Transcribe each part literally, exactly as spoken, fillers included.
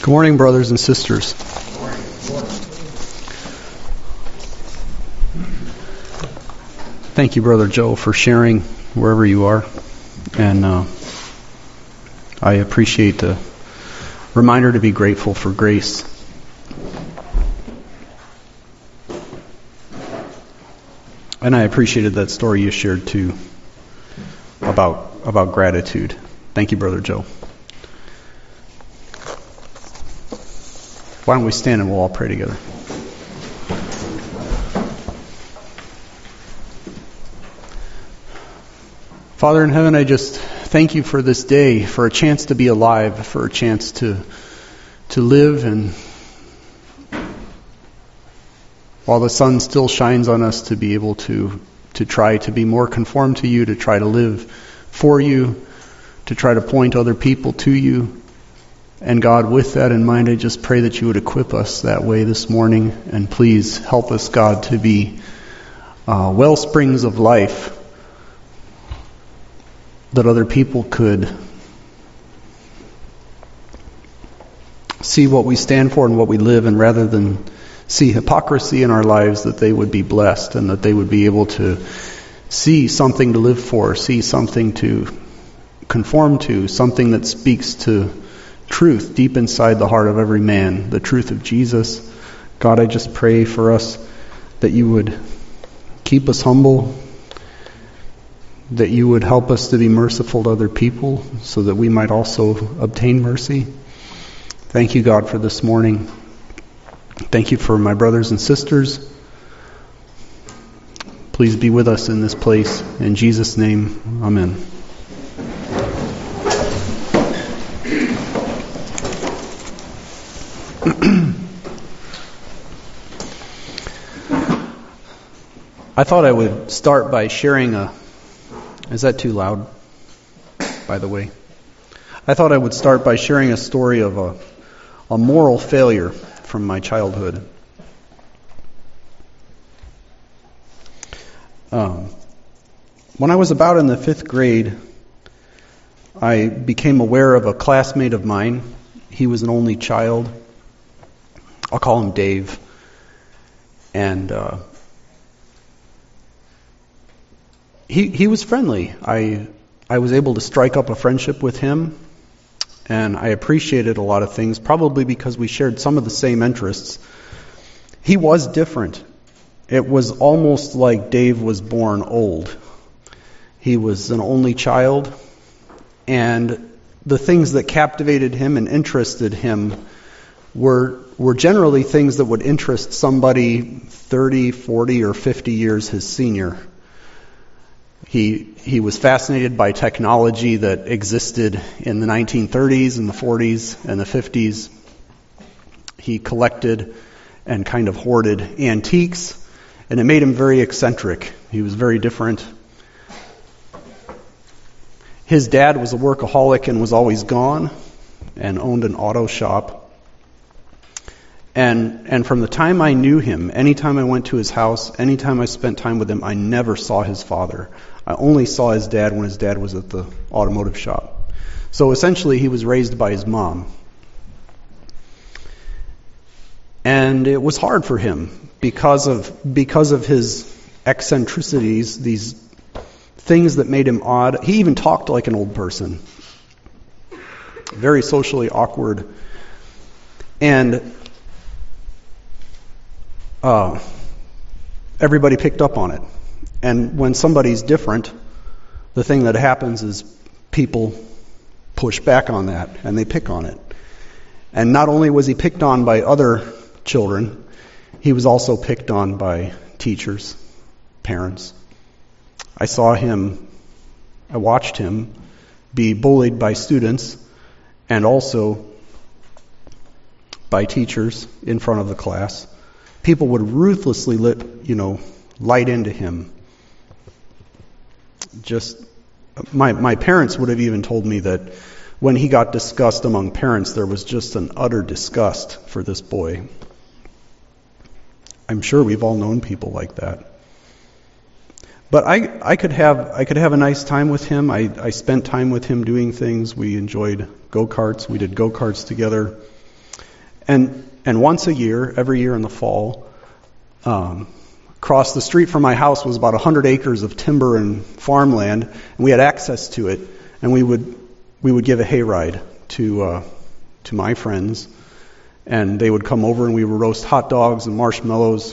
Good morning, brothers and sisters. Thank you, Brother Joe, for sharing wherever you are. And uh, I appreciate the reminder to be grateful for grace. And I appreciated that story you shared, too, about, about gratitude. Thank you, Brother Joe. Why don't we stand and we'll all pray together. Father in heaven, I just thank you for this day, for a chance to be alive, for a chance to to live, and while the sun still shines on us, to be able to to try to be more conformed to you, to try to live for you, to try to point other people to you. And God, with that in mind, I just pray that you would equip us that way this morning. And please help us, God, to be uh, well springs of life that other people could see what we stand for and what we live, and rather than see hypocrisy in our lives, that they would be blessed and that they would be able to see something to live for, see something to conform to, something that speaks to truth deep inside the heart of every man, the truth of Jesus. God, I just pray for us that you would keep us humble, that you would help us to be merciful to other people so that we might also obtain mercy. Thank you, God, for this morning. Thank you for my brothers and sisters. Please be with us in this place. In Jesus' name, amen. I thought I would start by sharing a... Is that too loud, by the way? I thought I would start by sharing a story of a, a moral failure from my childhood. Um, when I was about in the fifth grade, I became aware of a classmate of mine. He was an only child. I'll call him Dave. And uh, he he was friendly. I I was able to strike up a friendship with him, and I appreciated a lot of things, probably because we shared some of the same interests. He was different. It was almost like Dave was born old. He was an only child, and the things that captivated him and interested him were were generally things that would interest somebody thirty, forty, or fifty years his senior. He he was fascinated by technology that existed in the nineteen thirties and the forties and the fifties. He collected and kind of hoarded antiques, and it made him very eccentric. He was very different. His dad was a workaholic and was always gone, and owned an auto shop. And and from the time I knew him, anytime I went to his house, anytime I spent time with him, I never saw his father. I only saw his dad when his dad was at the automotive shop. So essentially, he was raised by his mom. And it was hard for him because of because of his eccentricities, these things that made him odd. He even talked like an old person. Very socially awkward. And uh, everybody picked up on it. And when somebody's different, the thing that happens is people push back on that, and they pick on it. And not only was he picked on by other children, he was also picked on by teachers, parents. I saw him, I watched him be bullied by students and also by teachers in front of the class. People would ruthlessly lit, you know, light into him. Just, my my parents would have even told me that when he got discussed among parents, there was just an utter disgust for this boy. I'm sure we've all known people like that. But I I could have I could have a nice time with him. I, I spent time with him doing things. We enjoyed go-karts. We did go-karts together. And and once a year, every year in the fall, um, across the street from my house was about one hundred acres of timber and farmland, and we had access to it. And we would we would give a hayride to uh, to my friends, and they would come over and we would roast hot dogs and marshmallows,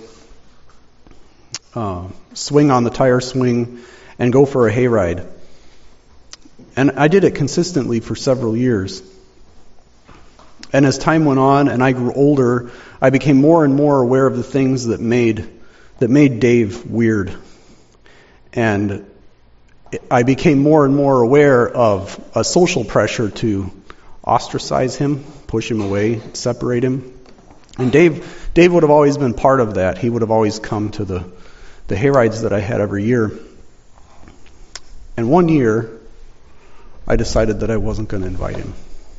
uh, swing on the tire swing, and go for a hayride. And I did it consistently for several years. And as time went on and I grew older, I became more and more aware of the things that made that made Dave weird. And I became more and more aware of a social pressure to ostracize him, push him away, separate him. And Dave Dave would have always been part of that. He would have always come to the, the hayrides that I had every year. And one year, I decided that I wasn't going to invite him.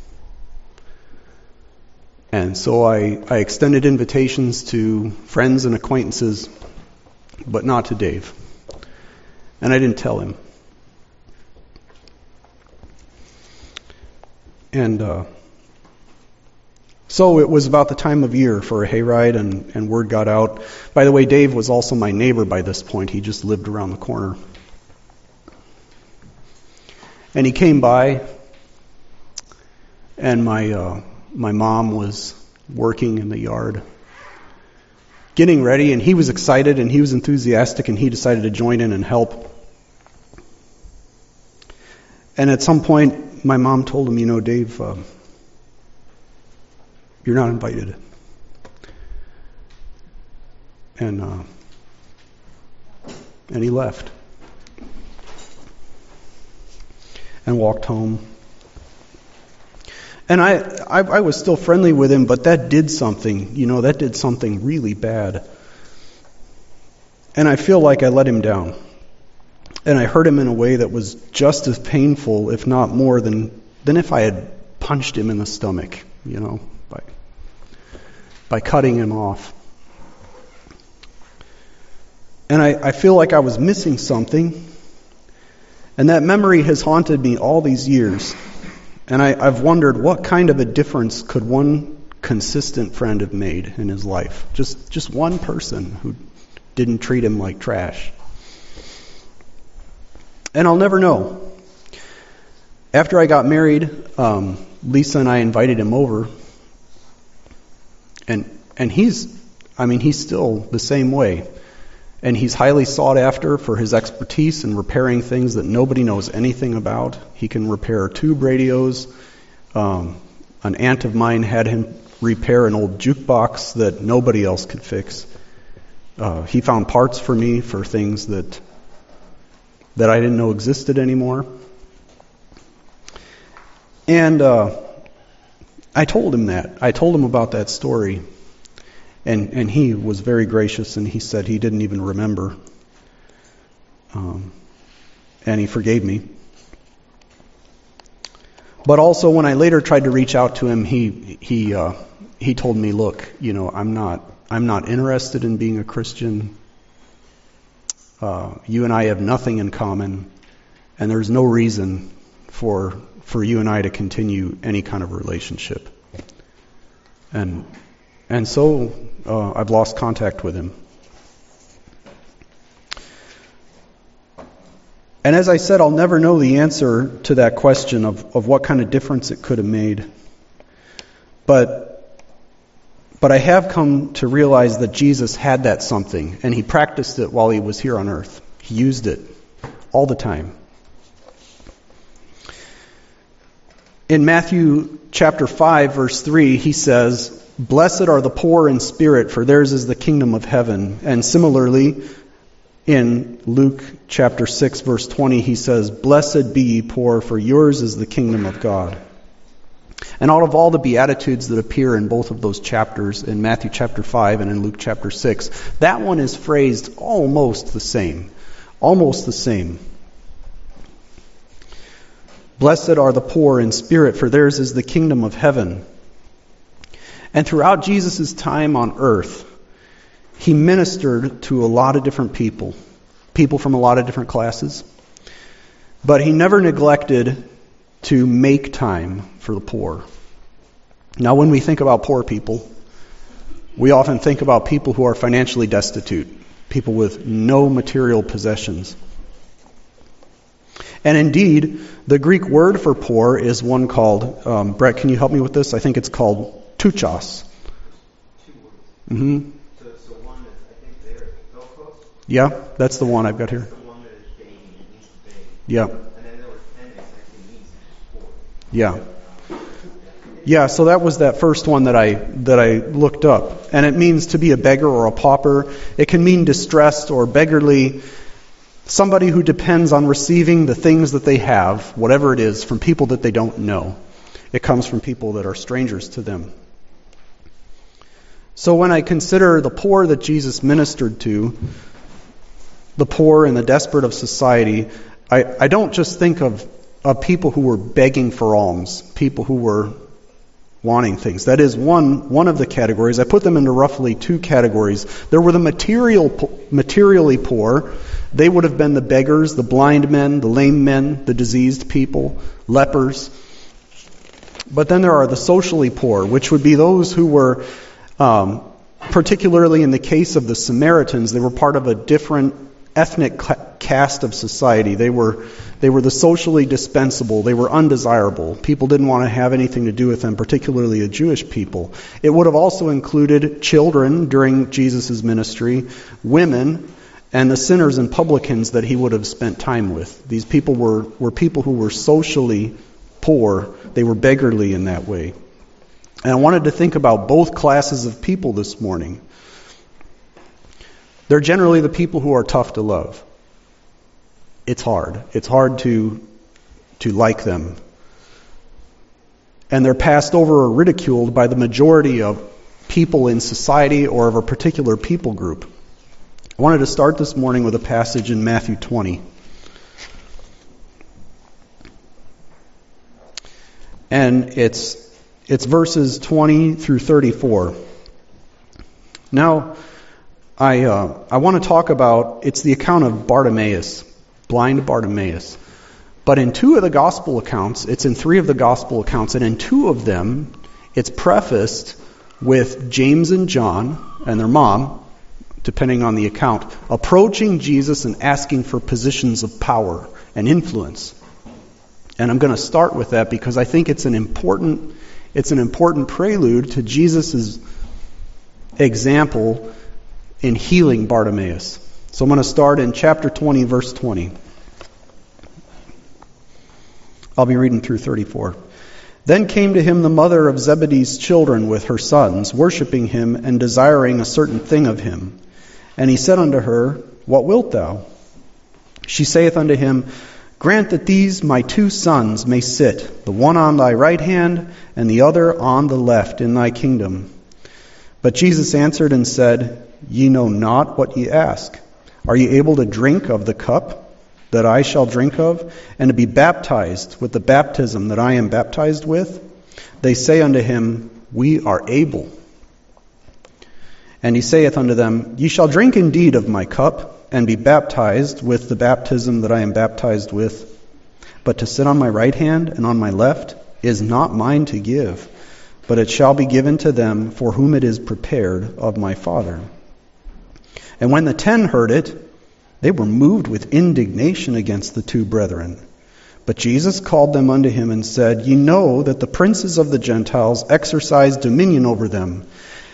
And so I, I extended invitations to friends and acquaintances, but not to Dave. And I didn't tell him. And uh, so it was about the time of year for a hayride, and, and word got out. By the way, Dave was also my neighbor by this point. He just lived around the corner. And he came by, and my uh, my mom was working in the yard, getting ready, and he was excited and he was enthusiastic, and he decided to join in and help. And at some point, my mom told him, you know, Dave, uh, you're not invited. And uh, and he left. And walked home. And I, I I was still friendly with him, but that did something, you know, that did something really bad. And I feel like I let him down. And I hurt him in a way that was just as painful, if not more, than than if I had punched him in the stomach, you know, by by cutting him off. And I, I feel like I was missing something. And that memory has haunted me all these years. And I, I've wondered, what kind of a difference could one consistent friend have made in his life? Just just one person who didn't treat him like trash. And I'll never know. After I got married, um, Lisa and I invited him over. And and he's, I mean, he's still the same way. And he's highly sought after for his expertise in repairing things that nobody knows anything about. He can repair tube radios. Um, an aunt of mine had him repair an old jukebox that nobody else could fix. Uh, he found parts for me for things that that I didn't know existed anymore. And uh, I told him that. I told him about that story. And and he was very gracious, and he said he didn't even remember. Um, and he forgave me. But also, when I later tried to reach out to him, he he uh, he told me, "Look, you know, I'm not I'm not interested in being a Christian. Uh, you and I have nothing in common, and there's no reason for for you and I to continue any kind of relationship." And and so uh, I've lost contact with him. And as I said, I'll never know the answer to that question of, of what kind of difference it could have made. But but I have come to realize that Jesus had that something, and he practiced it while he was here on earth. He used it all the time. In Matthew chapter five, verse three, he says, "Blessed are the poor in spirit, for theirs is the kingdom of heaven." And similarly, in Luke chapter six, verse twenty, he says, "Blessed be ye poor, for yours is the kingdom of God." And out of all the Beatitudes that appear in both of those chapters, in Matthew chapter five and in Luke chapter six, that one is phrased almost the same. Almost the same. Blessed are the poor in spirit, for theirs is the kingdom of heaven. And throughout Jesus' time on earth, he ministered to a lot of different people, people from a lot of different classes. But he never neglected to make time for the poor. Now, when we think about poor people, we often think about people who are financially destitute, people with no material possessions. And indeed, the Greek word for poor is one called, um, Brett, can you help me with this? I think it's called tuchos. Two words. Mm-hmm. So, so one is, I think there is Philpos. Yeah, that's the one I've got here. That's the one that is begging, it means to beg. Yeah. And then there was Penix, actually means poor. Yeah. Yeah, so that was that first one that I that I looked up. And it means to be a beggar or a pauper. It can mean distressed or beggarly. Somebody who depends on receiving the things that they have, whatever it is, from people that they don't know. It comes from people that are strangers to them. So when I consider the poor that Jesus ministered to, the poor and the desperate of society, I, I don't just think of, of people who were begging for alms, people who were wanting things. That is one one of the categories. I put them into roughly two categories. There were the material materially poor. They would have been the beggars, the blind men, the lame men, the diseased people, lepers. But then there are the socially poor, which would be those who were, um, particularly in the case of the Samaritans, they were part of a different ethnic caste of society. They were they were the socially dispensable. They were undesirable. People didn't want to have anything to do with them, particularly the Jewish people. It would have also included children during Jesus' ministry, women, and the sinners and publicans that he would have spent time with. These people were, were people who were socially poor. They were beggarly in that way. And I wanted to think about both classes of people this morning. They're generally the people who are tough to love. It's hard. It's hard to to like them. And they're passed over or ridiculed by the majority of people in society or of a particular people group. I wanted to start this morning with a passage in Matthew twenty. And it's it's verses twenty through thirty-four. Now, I uh, I want to talk about, it's the account of Bartimaeus, blind Bartimaeus. But in two of the gospel accounts, it's in three of the gospel accounts, and in two of them, it's prefaced with James and John and their mom, depending on the account, approaching Jesus and asking for positions of power and influence. And I'm going to start with that because I think it's an important it's an important prelude to Jesus' example in healing Bartimaeus. So I'm going to start in chapter twenty, verse twenty. I'll be reading through thirty-four. Then came to him the mother of Zebedee's children with her sons, worshiping him and desiring a certain thing of him. And he said unto her, What wilt thou? She saith unto him, Grant that these my two sons may sit, the one on thy right hand, and the other on the left in thy kingdom. But Jesus answered and said, Ye know not what ye ask. Are ye able to drink of the cup that I shall drink of, and to be baptized with the baptism that I am baptized with? They say unto him, We are able. And he saith unto them, Ye shall drink indeed of my cup, and be baptized with the baptism that I am baptized with. But to sit on my right hand and on my left is not mine to give, but it shall be given to them for whom it is prepared of my Father. And when the ten heard it, they were moved with indignation against the two brethren. But Jesus called them unto him and said, Ye know that the princes of the Gentiles exercise dominion over them,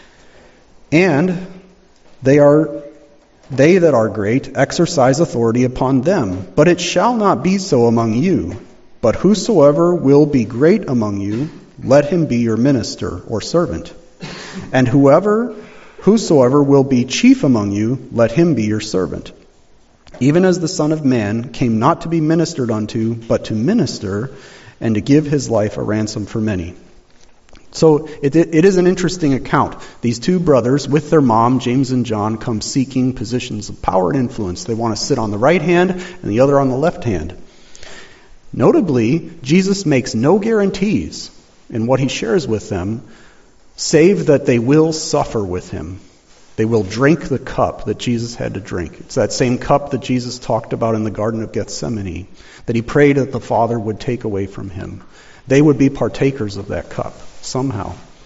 and they are they that are great exercise authority upon them. But it shall not be so among you. But whosoever will be great among you, let him be your minister or servant. And whoever whosoever will be chief among you, let him be your servant. Even as the Son of Man came not to be ministered unto, but to minister, and to give his life a ransom for many. So it, it is an interesting account. These two brothers, with their mom, James and John, come seeking positions of power and influence. They want to sit on the right hand and the other on the left hand. Notably, Jesus makes no guarantees in what he shares with them, save that they will suffer with him. They will drink the cup that Jesus had to drink. It's that same cup that Jesus talked about in the Garden of Gethsemane, that he prayed that the Father would take away from him. They would be partakers of that cup somehow.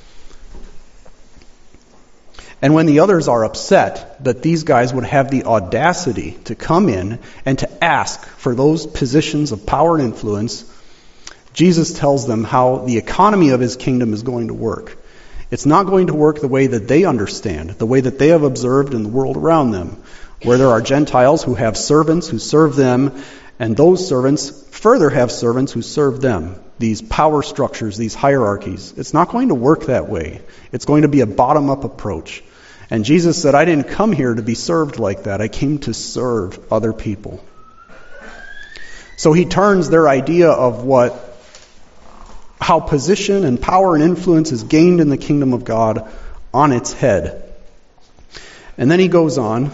And when the others are upset that these guys would have the audacity to come in and to ask for those positions of power and influence, Jesus tells them how the economy of his kingdom is going to work. It's not going to work the way that they understand, the way that they have observed in the world around them, where there are Gentiles who have servants who serve them, and those servants further have servants who serve them. These power structures, these hierarchies. It's not going to work that way. It's going to be a bottom-up approach. And Jesus said, I didn't come here to be served like that. I came to serve other people. So he turns their idea of what, how position and power and influence is gained in the kingdom of God on its head. And then he goes on.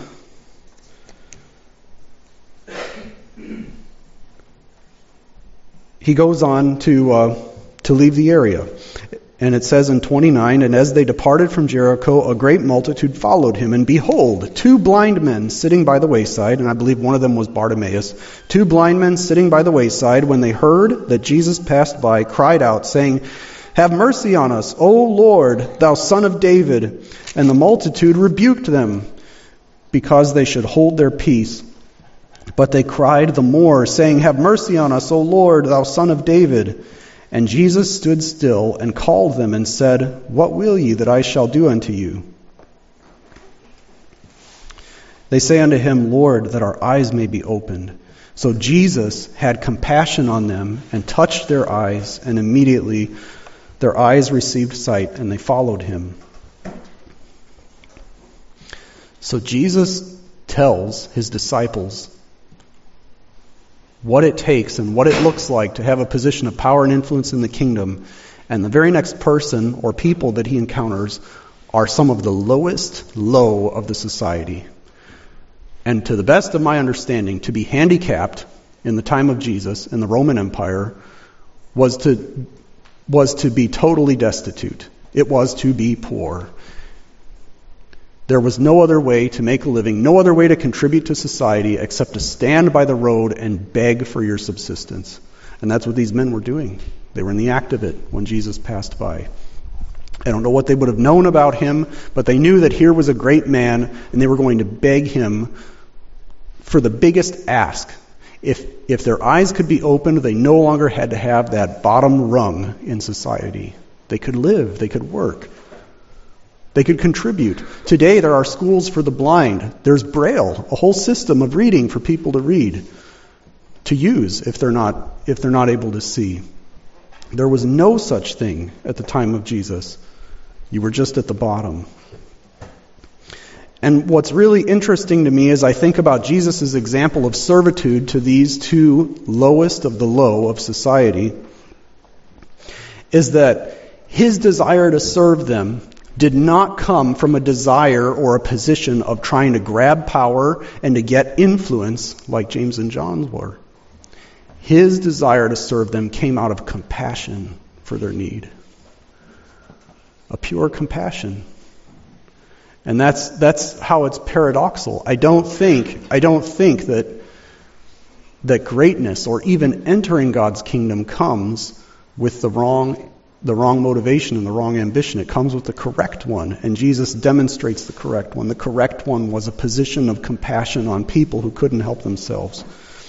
He goes on to uh, to leave the area. And it says in twenty-nine, and as they departed from Jericho, a great multitude followed him. And behold, two blind men sitting by the wayside, and I believe one of them was Bartimaeus, two blind men sitting by the wayside, when they heard that Jesus passed by, cried out, saying, Have mercy on us, O Lord, thou Son of David. And the multitude rebuked them, because they should hold their peace. But they cried the more, saying, Have mercy on us, O Lord, thou Son of David. And Jesus stood still and called them and said, What will ye that I shall do unto you? They say unto him, Lord, that our eyes may be opened. So Jesus had compassion on them and touched their eyes, and immediately their eyes received sight, and they followed him. So Jesus tells his disciples what it takes and what it looks like to have a position of power and influence in the kingdom. And the very next person or people that he encounters are some of the lowest low of the society. And to the best of my understanding, to be handicapped in the time of Jesus in the Roman Empire was to was to be totally destitute. It was to be poor. There was no other way to make a living, no other way to contribute to society except to stand by the road and beg for your subsistence. And that's what these men were doing. They were in the act of it when Jesus passed by. I don't know what they would have known about him, but they knew that here was a great man, and they were going to beg him for the biggest ask. If if their eyes could be opened, they no longer had to have that bottom rung in society. They could live, they could work. They could contribute. Today there are schools for the blind. There's Braille, a whole system of reading for people to read, to use if they're not if they're not able to see. There was no such thing at the time of Jesus. You were just at the bottom. And what's really interesting to me as I think about Jesus' example of servitude to these two lowest of the low of society is that his desire to serve them did not come from a desire or a position of trying to grab power and to get influence like James and John were. His desire to serve them came out of compassion for their need. A pure compassion. And that's that's how it's paradoxical. I don't think I don't think that that greatness or even entering God's kingdom comes with the wrong the wrong motivation and the wrong ambition. It comes with the correct one, and Jesus demonstrates the correct one. The correct one was a position of compassion on people who couldn't help themselves.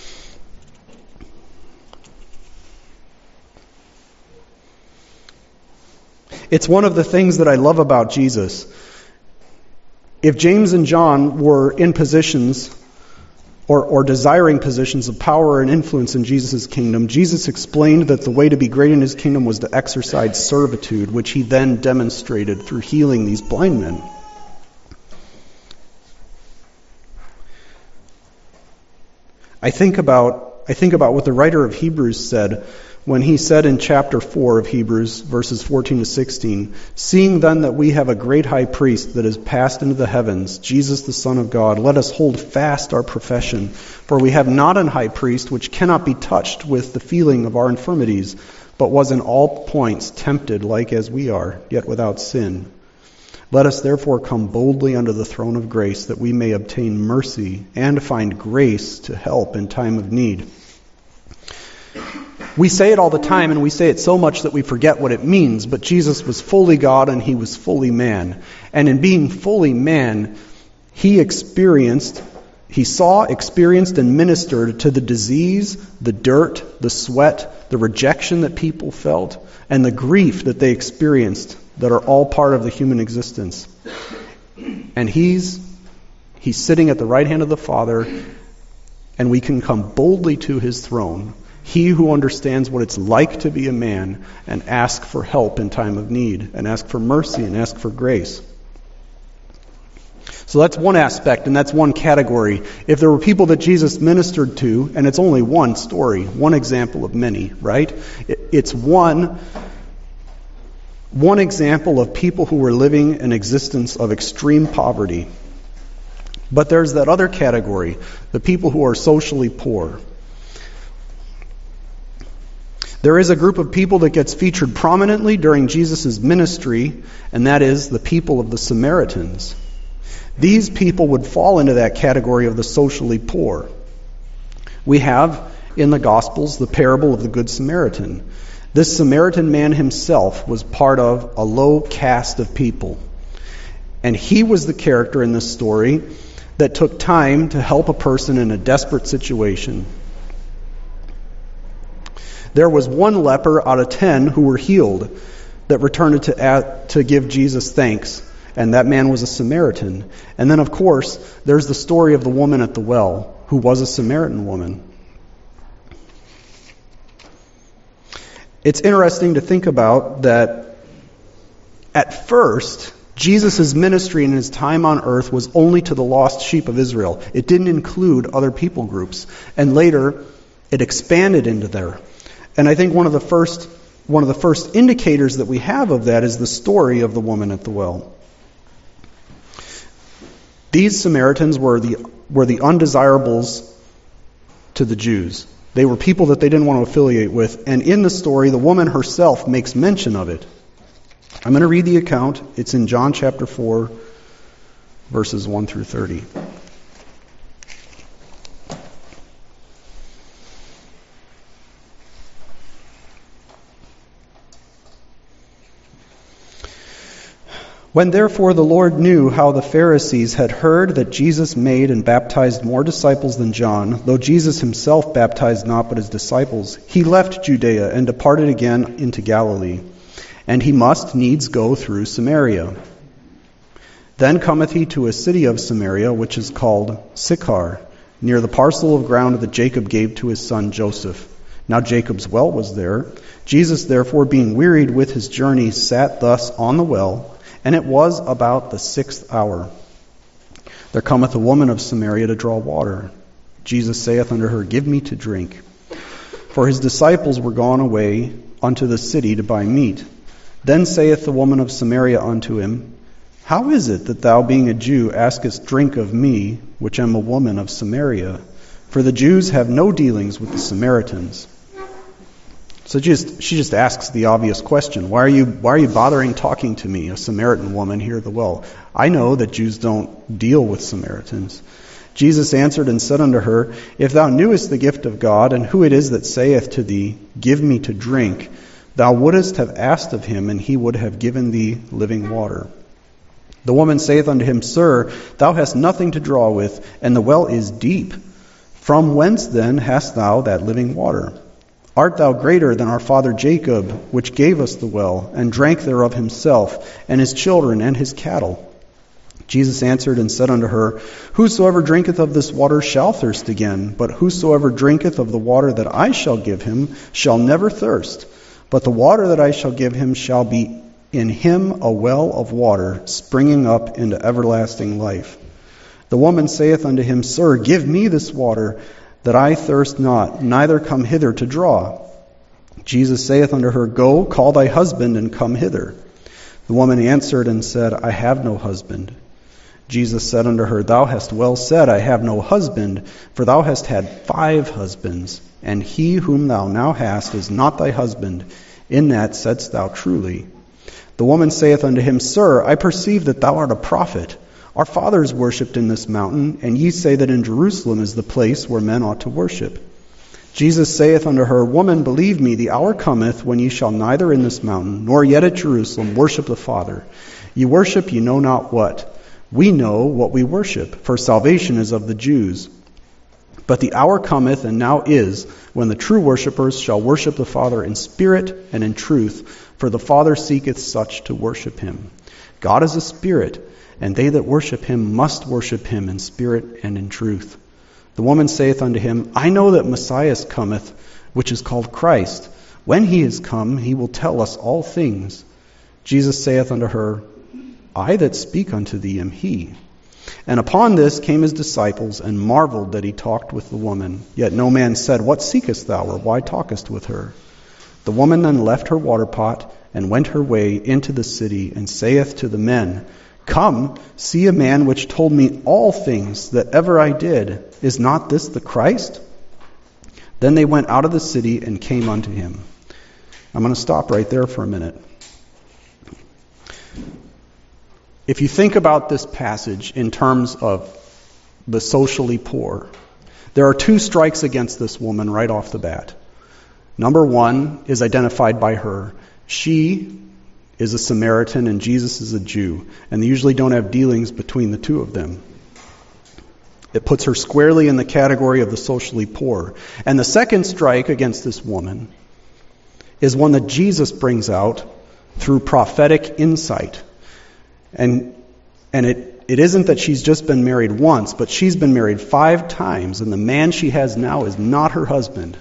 It's one of the things that I love about Jesus. If James and John were in positions or, or desiring positions of power and influence in Jesus' kingdom, Jesus explained that the way to be great in his kingdom was to exercise servitude, which he then demonstrated through healing these blind men. I think about I think about what the writer of Hebrews said when he said in chapter four of Hebrews, verses fourteen to sixteen, "Seeing then that we have a great high priest that is passed into the heavens, Jesus the Son of God, let us hold fast our profession. For we have not an high priest which cannot be touched with the feeling of our infirmities, but was in all points tempted like as we are, yet without sin. Let us therefore come boldly under the throne of grace, that we may obtain mercy and find grace to help in time of need." We say it all the time, and we say it so much that we forget what it means, but Jesus was fully God and he was fully man. And in being fully man, he experienced, he saw, experienced, and ministered to the disease, the dirt, the sweat, the rejection that people felt, and the grief that they experienced that are all part of the human existence. And he's he's sitting at the right hand of the Father, and we can come boldly to his throne, he who understands what it's like to be a man, and ask for help in time of need, and ask for mercy, and ask for grace. So that's one aspect, and that's one category. If there were people that Jesus ministered to, and it's only one story, one example of many, right? It's one, one example of people who were living an existence of extreme poverty. But there's that other category, the people who are socially poor. There is a group of people that gets featured prominently during Jesus' ministry, and that is the people of the Samaritans. These people would fall into that category of the socially poor. We have in the Gospels the parable of the Good Samaritan. This Samaritan man himself was part of a low caste of people. And he was the character in this story that took time to help a person in a desperate situation. There was one leper out of ten who were healed that returned to, add, to give Jesus thanks. And that man was a Samaritan. And then, of course, there's the story of the woman at the well, who was a Samaritan woman. It's interesting to think about that at first, Jesus' ministry in his time on earth was only to the lost sheep of Israel. It didn't include other people groups. And later, it expanded into there. And I think one of the first one of the first indicators that we have of that is the story of the woman at the well. These Samaritans were the were the undesirables to the Jews. They were people that they didn't want to affiliate with. And in the story, the woman herself makes mention of it. I'm going to read the account. It's in John chapter four, verses one through thirty. When therefore the Lord knew how the Pharisees had heard that Jesus made and baptized more disciples than John, though Jesus himself baptized not but his disciples, he left Judea and departed again into Galilee. And he must needs go through Samaria. Then cometh he to a city of Samaria, which is called Sychar, near the parcel of ground that Jacob gave to his son Joseph. Now Jacob's well was there. Jesus therefore, being wearied with his journey, sat thus on the well. And it was about the sixth hour. There cometh a woman of Samaria to draw water. Jesus saith unto her, Give me to drink. For his disciples were gone away unto the city to buy meat. Then saith the woman of Samaria unto him, How is it that thou, being a Jew, askest drink of me, which am a woman of Samaria? For the Jews have no dealings with the Samaritans. So just she just asks the obvious question. Why are you why are you bothering talking to me, a Samaritan woman here at the well? I know that Jews don't deal with Samaritans. Jesus answered and said unto her, If thou knewest the gift of God, and who it is that saith to thee, Give me to drink, thou wouldest have asked of him, and he would have given thee living water. The woman saith unto him, Sir, thou hast nothing to draw with, and the well is deep. From whence then hast thou that living water? Art thou greater than our father Jacob, which gave us the well, and drank thereof himself, and his children, and his cattle? Jesus answered and said unto her, Whosoever drinketh of this water shall thirst again, but whosoever drinketh of the water that I shall give him shall never thirst. But the water that I shall give him shall be in him a well of water, springing up into everlasting life. The woman saith unto him, Sir, give me this water, that I thirst not, neither come hither to draw. Jesus saith unto her, Go, call thy husband, and come hither. The woman answered and said, I have no husband. Jesus said unto her, Thou hast well said, I have no husband, for thou hast had five husbands, and he whom thou now hast is not thy husband. In that saidst thou truly. The woman saith unto him, Sir, I perceive that thou art a prophet. Our fathers worshipped in this mountain, and ye say that in Jerusalem is the place where men ought to worship. Jesus saith unto her, Woman, believe me, the hour cometh when ye shall neither in this mountain, nor yet at Jerusalem, worship the Father. Ye worship ye know not what. We know what we worship, for salvation is of the Jews. But the hour cometh, and now is, when the true worshippers shall worship the Father in spirit and in truth, for the Father seeketh such to worship him. God is a spirit, and they that worship him must worship him in spirit and in truth. The woman saith unto him, I know that Messiah cometh, which is called Christ. When he is come, he will tell us all things. Jesus saith unto her, I that speak unto thee am he. And upon this came his disciples, and marveled that he talked with the woman. Yet no man said, What seekest thou, or why talkest with her? The woman then left her water pot, and went her way into the city, and saith to the men, Come, see a man which told me all things that ever I did. Is not this the Christ? Then they went out of the city and came unto him. I'm going to stop right there for a minute. If you think about this passage in terms of the socially poor, there are two strikes against this woman right off the bat. Number one is identified by her. She is a Samaritan and Jesus is a Jew, and they usually don't have dealings between the two of them. It puts her squarely in the category of the socially poor. And the second strike against this woman is one that Jesus brings out through prophetic insight. And and it, it isn't that she's just been married once, but she's been married five times, and the man she has now is not her husband.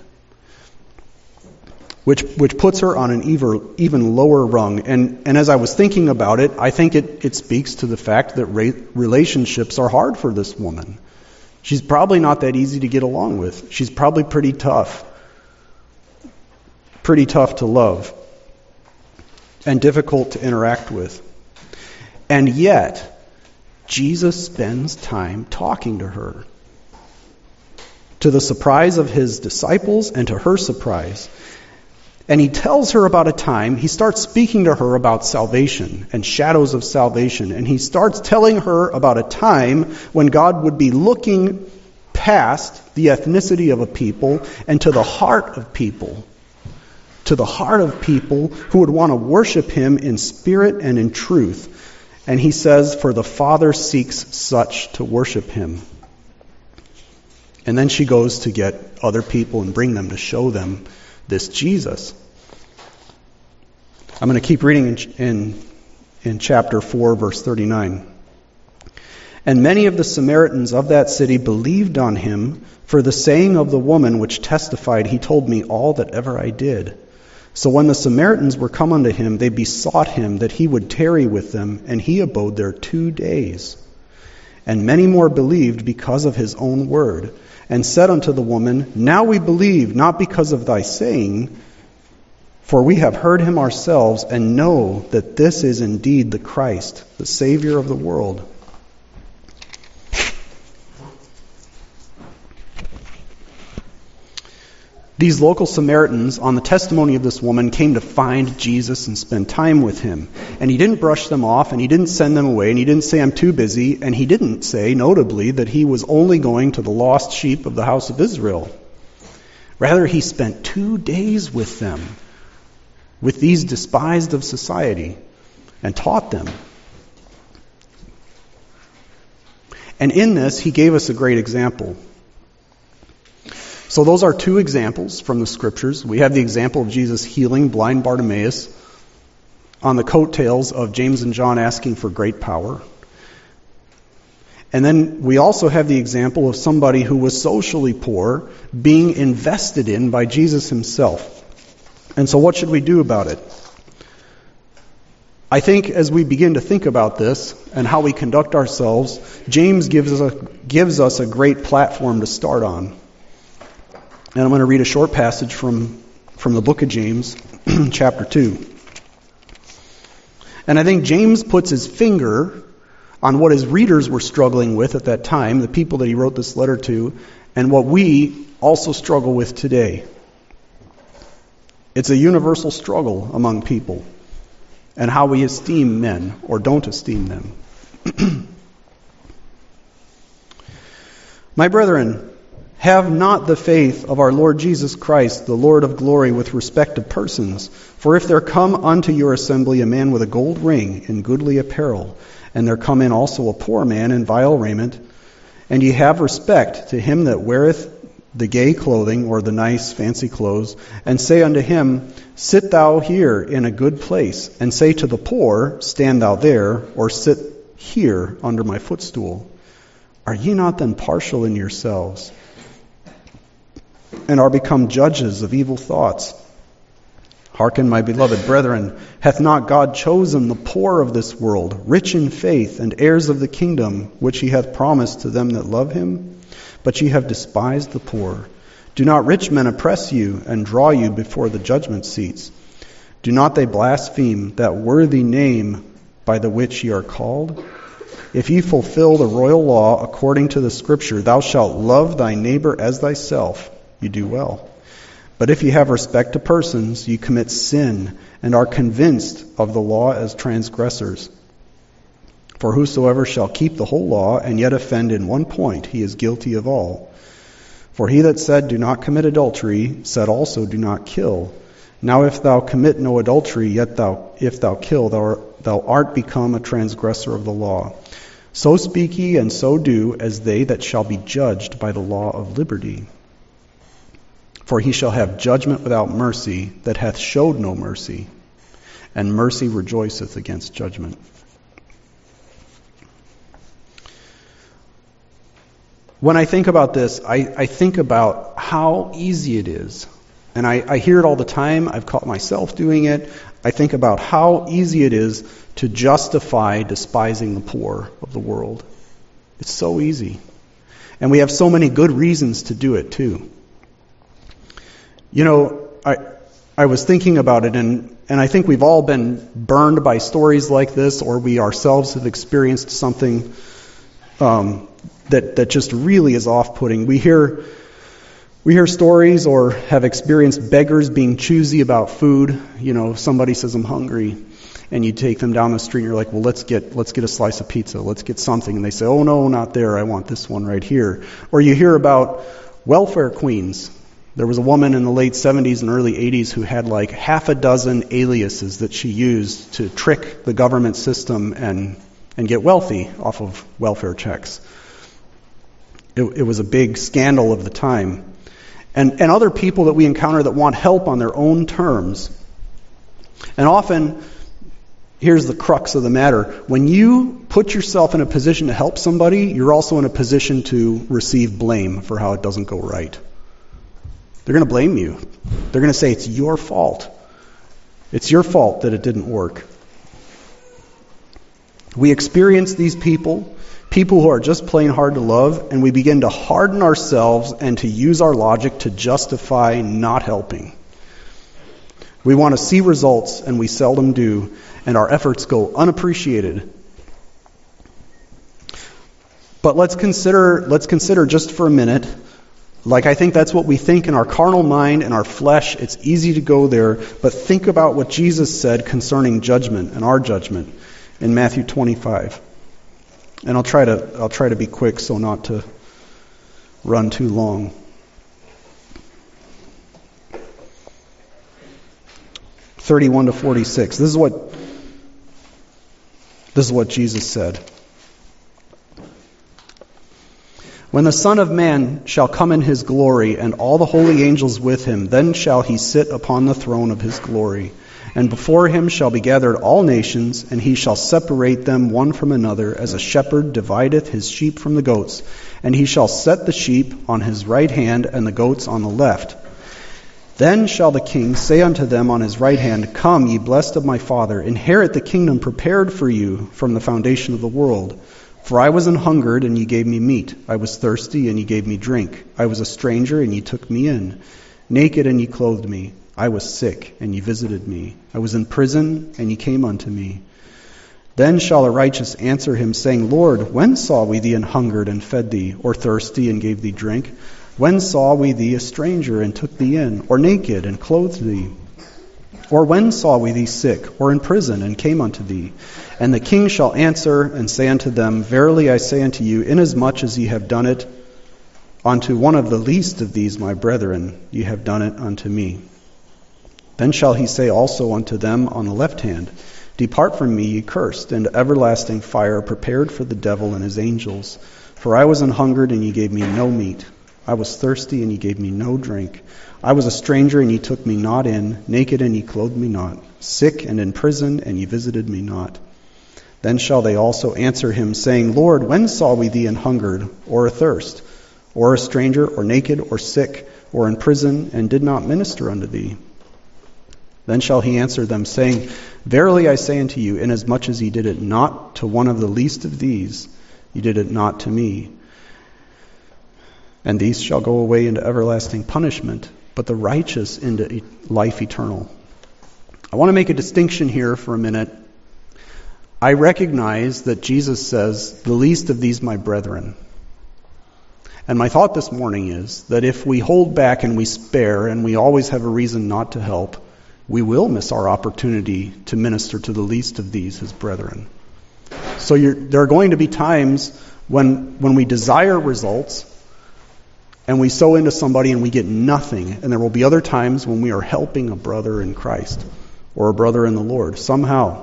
Which which puts her on an even, even lower rung. And, and as I was thinking about it, I think it, it speaks to the fact that re- relationships are hard for this woman. She's probably not that easy to get along with. She's probably pretty tough. Pretty tough to love. And difficult to interact with. And yet, Jesus spends time talking to her. To the surprise of his disciples and to her surprise. And he tells her about a time, he starts speaking to her about salvation and shadows of salvation. And he starts telling her about a time when God would be looking past the ethnicity of a people and to the heart of people. To the heart of people who would want to worship him in spirit and in truth. And he says, for the Father seeks such to worship him. And then she goes to get other people and bring them to show them this Jesus. I'm going to keep reading in, in, in chapter four, verse thirty-nine. And many of the Samaritans of that city believed on him for the saying of the woman which testified, He told me all that ever I did. So when the Samaritans were come unto him, they besought him that he would tarry with them, and he abode there two days. And many more believed because of his own word, and said unto the woman, Now we believe, not because of thy saying, for we have heard him ourselves, and know that this is indeed the Christ, the Savior of the world. These local Samaritans, on the testimony of this woman, came to find Jesus and spend time with him. And he didn't brush them off, and he didn't send them away, and he didn't say, I'm too busy, and he didn't say, notably, that he was only going to the lost sheep of the house of Israel. Rather, he spent two days with them, with these despised of society, and taught them. And in this, he gave us a great example. So those are two examples from the Scriptures. We have the example of Jesus healing blind Bartimaeus on the coattails of James and John asking for great power. And then we also have the example of somebody who was socially poor being invested in by Jesus himself. And so what should we do about it? I think as we begin to think about this and how we conduct ourselves, James gives us a, gives us a great platform to start on. And I'm going to read a short passage from, from the book of James, chapter two. And I think James puts his finger on what his readers were struggling with at that time, the people that he wrote this letter to, and what we also struggle with today. It's a universal struggle among people, and how we esteem men or don't esteem them. My brethren, Have not the faith of our Lord Jesus Christ, the Lord of glory, with respect to persons. For if there come unto your assembly a man with a gold ring in goodly apparel, and there come in also a poor man in vile raiment, and ye have respect to him that weareth the gay clothing, or the nice fancy clothes, and say unto him, Sit thou here in a good place, and say to the poor, Stand thou there, or sit here under my footstool. Are ye not then partial in yourselves, and are become judges of evil thoughts? Hearken, my beloved brethren, hath not God chosen the poor of this world, rich in faith, and heirs of the kingdom, which he hath promised to them that love him? But ye have despised the poor. Do not rich men oppress you, and draw you before the judgment seats? Do not they blaspheme that worthy name by the which ye are called? If ye fulfill the royal law according to the Scripture, Thou shalt love thy neighbor as thyself, you do well. But if ye have respect to persons, ye commit sin, and are convinced of the law as transgressors. For whosoever shall keep the whole law, and yet offend in one point, he is guilty of all. For he that said, Do not commit adultery, said also, Do not kill. Now if thou commit no adultery, yet thou, if thou kill, thou, are, thou art become a transgressor of the law. So speak ye, and so do, as they that shall be judged by the law of liberty. For he shall have judgment without mercy, that hath showed no mercy, and mercy rejoiceth against judgment. When I think about this, I, I think about how easy it is. And I, I hear it all the time. I've caught myself doing it. I think about how easy it is to justify despising the poor of the world. It's so easy. And we have so many good reasons to do it too. You know, I I was thinking about it, and, and I think we've all been burned by stories like this, or we ourselves have experienced something um, that that just really is off-putting. We hear we hear stories or have experienced beggars being choosy about food. You know, somebody says, I'm hungry, and you take them down the street and you're like, well, let's get let's get a slice of pizza, let's get something. And they say, oh no, not there, I want this one right here. Or you hear about welfare queens. There was a woman in the late seventies and early eighties who had like half a dozen aliases that she used to trick the government system and and get wealthy off of welfare checks. It, it was a big scandal of the time. And, and other people that we encounter that want help on their own terms. And often, here's the crux of the matter. When you put yourself in a position to help somebody, you're also in a position to receive blame for how it doesn't go right. They're going to blame you. They're going to say it's your fault. It's your fault that it didn't work. We experience these people, people who are just plain hard to love, and we begin to harden ourselves and to use our logic to justify not helping. We want to see results, and we seldom do, and our efforts go unappreciated. But let's consider, let's consider just for a minute, like I think that's what we think in our carnal mind and our flesh. It's easy to go there, but think about what Jesus said concerning judgment and our judgment in Matthew twenty-five. And I'll try to I'll try to be quick so not to run too long. thirty-one to forty-six. This is what this is what Jesus said. When the Son of Man shall come in his glory, and all the holy angels with him, then shall he sit upon the throne of his glory. And before him shall be gathered all nations, and he shall separate them one from another, as a shepherd divideth his sheep from the goats. And he shall set the sheep on his right hand, and the goats on the left. Then shall the king say unto them on his right hand, Come, ye blessed of my Father, inherit the kingdom prepared for you from the foundation of the world. For I was an hungered, and ye gave me meat. I was thirsty, and ye gave me drink. I was a stranger, and ye took me in. Naked, and ye clothed me. I was sick, and ye visited me. I was in prison, and ye came unto me. Then shall the righteous answer him, saying, Lord, when saw we thee an hungered, and fed thee, or thirsty, and gave thee drink? When saw we thee a stranger, and took thee in, or naked, and clothed thee? Or when saw we thee sick, or in prison, and came unto thee? And the king shall answer and say unto them, Verily I say unto you, inasmuch as ye have done it unto one of the least of these my brethren, ye have done it unto me. Then shall he say also unto them on the left hand, Depart from me, ye cursed, into everlasting fire prepared for the devil and his angels. For I was an hungered, and ye gave me no meat. I was thirsty, and ye gave me no drink. I was a stranger, and ye took me not in. Naked, and ye clothed me not. Sick and in prison, and ye visited me not. Then shall they also answer him, saying, Lord, when saw we thee an hungered, or athirst, or a stranger, or naked, or sick, or in prison, and did not minister unto thee? Then shall he answer them, saying, Verily I say unto you, inasmuch as ye did it not to one of the least of these, ye did it not to me. And these shall go away into everlasting punishment, but the righteous into life eternal. I want to make a distinction here for a minute. I recognize that Jesus says, the least of these my brethren. And my thought this morning is that if we hold back and we spare and we always have a reason not to help, we will miss our opportunity to minister to the least of these, his brethren. So you're, there are going to be times when, when we desire results and we sow into somebody and we get nothing. And there will be other times when we are helping a brother in Christ or a brother in the Lord somehow.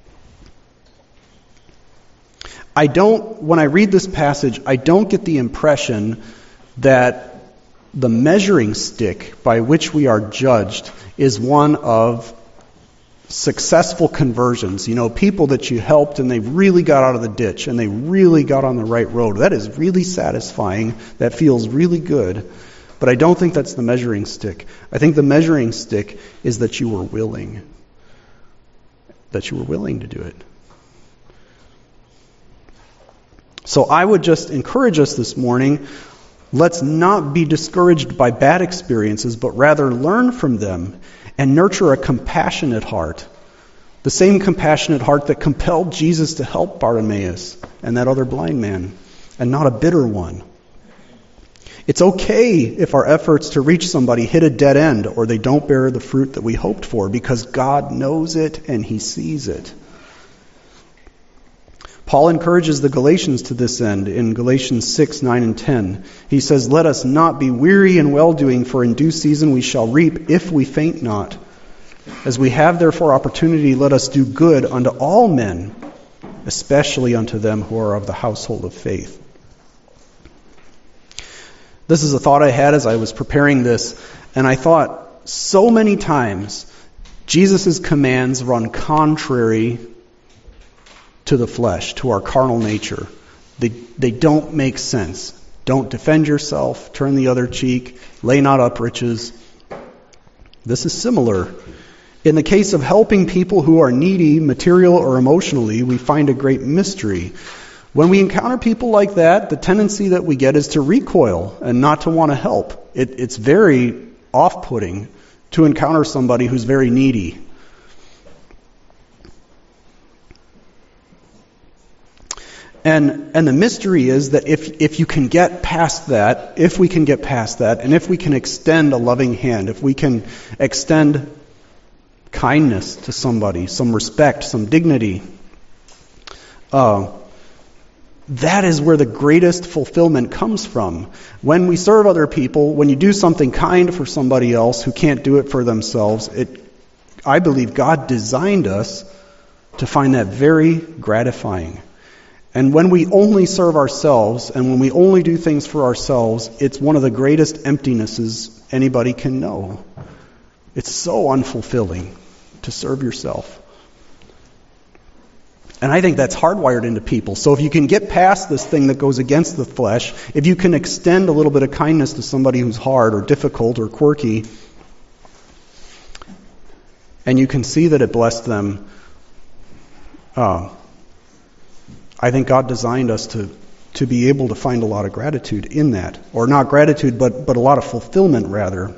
I don't, when I read this passage, I don't get the impression that the measuring stick by which we are judged is one of successful conversions. You know, people that you helped and they really got out of the ditch and they really got on the right road. That is really satisfying. That feels really good. But I don't think that's the measuring stick. I think the measuring stick is that you were willing. That you were willing to do it. So I would just encourage us this morning, let's not be discouraged by bad experiences, but rather learn from them and nurture a compassionate heart. The same compassionate heart that compelled Jesus to help Bartimaeus and that other blind man, and not a bitter one. It's okay if our efforts to reach somebody hit a dead end or they don't bear the fruit that we hoped for, because God knows it and He sees it. Paul encourages the Galatians to this end in Galatians six, nine, and ten. He says, Let us not be weary in well-doing, for in due season we shall reap if we faint not. As we have therefore opportunity, let us do good unto all men, especially unto them who are of the household of faith. This is a thought I had as I was preparing this, and I thought so many times Jesus' commands run contrary to the flesh, to our carnal nature. They, they don't make sense. Don't defend yourself, turn the other cheek, lay not up riches. This is similar. In the case of helping people who are needy, material or emotionally, we find a great mystery. When we encounter people like that, the tendency that we get is to recoil and not to want to help. It, it's very off-putting to encounter somebody who's very needy. And and the mystery is that if, if you can get past that, if we can get past that, and if we can extend a loving hand, if we can extend kindness to somebody, some respect, some dignity, uh, that is where the greatest fulfillment comes from. When we serve other people, when you do something kind for somebody else who can't do it for themselves, it, I believe God designed us to find that very gratifying. And when we only serve ourselves and when we only do things for ourselves, it's one of the greatest emptinesses anybody can know. It's so unfulfilling to serve yourself. And I think that's hardwired into people. So if you can get past this thing that goes against the flesh, if you can extend a little bit of kindness to somebody who's hard or difficult or quirky, and you can see that it blessed them, uh, I think God designed us to, to be able to find a lot of gratitude in that. Or not gratitude, but, but a lot of fulfillment, rather.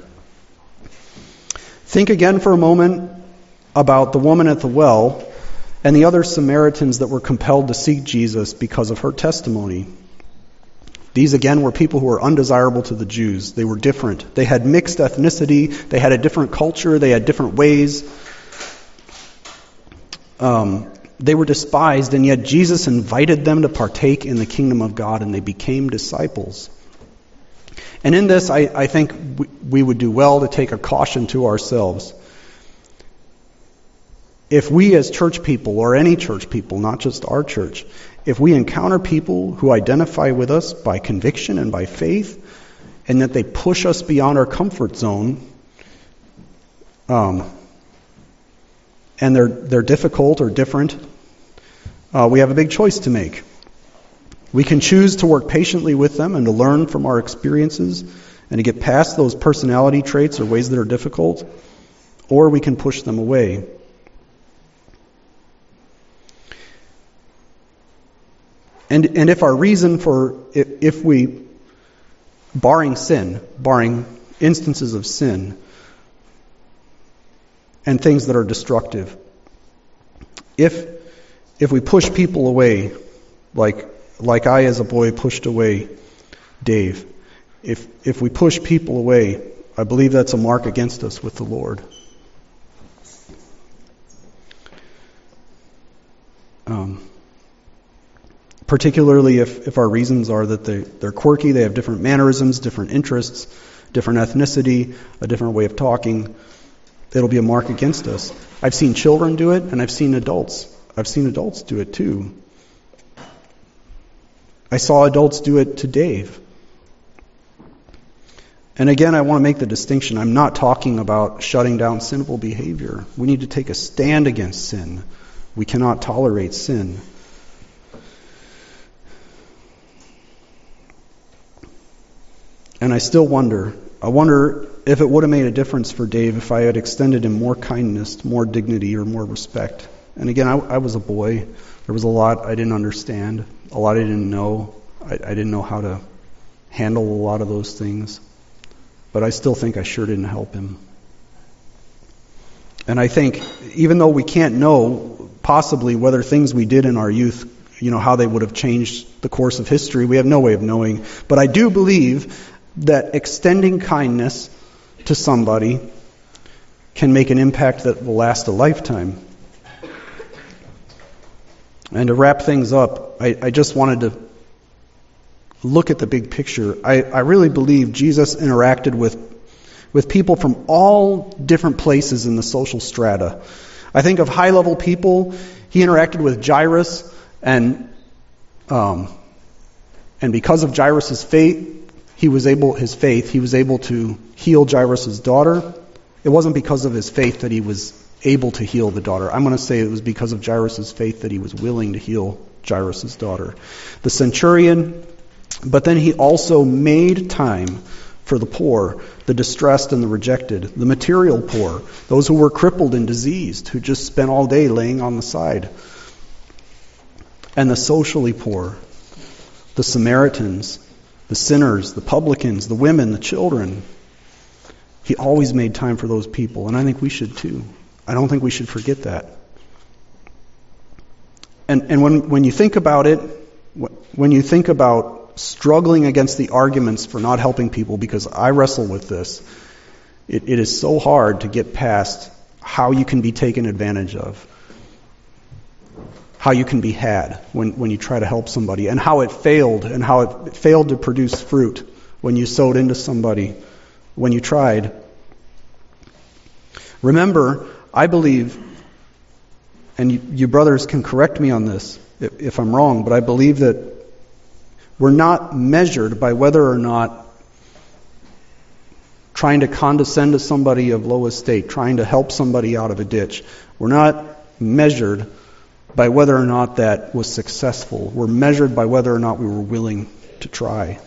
Think again for a moment about the woman at the well and the other Samaritans that were compelled to seek Jesus because of her testimony. These, again, were people who were undesirable to the Jews. They were different. They had mixed ethnicity. They had a different culture. They had different ways. Um... They were despised, and yet Jesus invited them to partake in the kingdom of God, and they became disciples. And in this, I, I think we, we would do well to take a caution to ourselves. If we as church people, or any church people, not just our church, if we encounter people who identify with us by conviction and by faith, and that they push us beyond our comfort zone, um, and they're they're difficult or different, uh, we have a big choice to make. We can choose to work patiently with them and to learn from our experiences and to get past those personality traits or ways that are difficult, or we can push them away. And and if our reason for, if, if we, barring sin, barring instances of sin and things that are destructive, if if we push people away, like like I as a boy pushed away Dave, if if we push people away, I believe that's a mark against us with the Lord. Um. Particularly if, if our reasons are that they, they're quirky, they have different mannerisms, different interests, different ethnicity, a different way of talking, it'll be a mark against us. I've seen children do it, and I've seen adults. I've seen adults do it too. I saw adults do it to Dave. And again, I want to make the distinction. I'm not talking about shutting down sinful behavior. We need to take a stand against sin. We cannot tolerate sin. And I still wonder, I wonder if it would have made a difference for Dave if I had extended him more kindness, more dignity, or more respect. And again, I, I was a boy. There was a lot I didn't understand, a lot I didn't know. I, I didn't know how to handle a lot of those things. But I still think I sure didn't help him. And I think, even though we can't know possibly whether things we did in our youth, you know, how they would have changed the course of history, we have no way of knowing. But I do believe that extending kindness to somebody can make an impact that will last a lifetime. And to wrap things up, I, I just wanted to look at the big picture. I, I really believe Jesus interacted with, with people from all different places in the social strata. I think of high-level people. He interacted with Jairus, and um, and because of Jairus' faith, He was able, his faith, he was able to heal Jairus' daughter. It wasn't because of his faith that he was able to heal the daughter. I'm going to say it was because of Jairus' faith that he was willing to heal Jairus' daughter. The centurion, but then he also made time for the poor, the distressed and the rejected, the material poor, those who were crippled and diseased, who just spent all day laying on the side, and the socially poor, the Samaritans, the sinners, the publicans, the women, the children. He always made time for those people, and I think we should too. I don't think we should forget that. And and when when you think about it, when you think about struggling against the arguments for not helping people, because I wrestle with this, it, it is so hard to get past how you can be taken advantage of, how you can be had when, when you try to help somebody, and how it failed, and how it failed to produce fruit when you sowed into somebody, when you tried. Remember, I believe, and you, you brothers can correct me on this if, if I'm wrong, but I believe that we're not measured by whether or not trying to condescend to somebody of low estate, trying to help somebody out of a ditch. We're not measured by whether or not that was successful. We're measured by whether or not we were willing to try.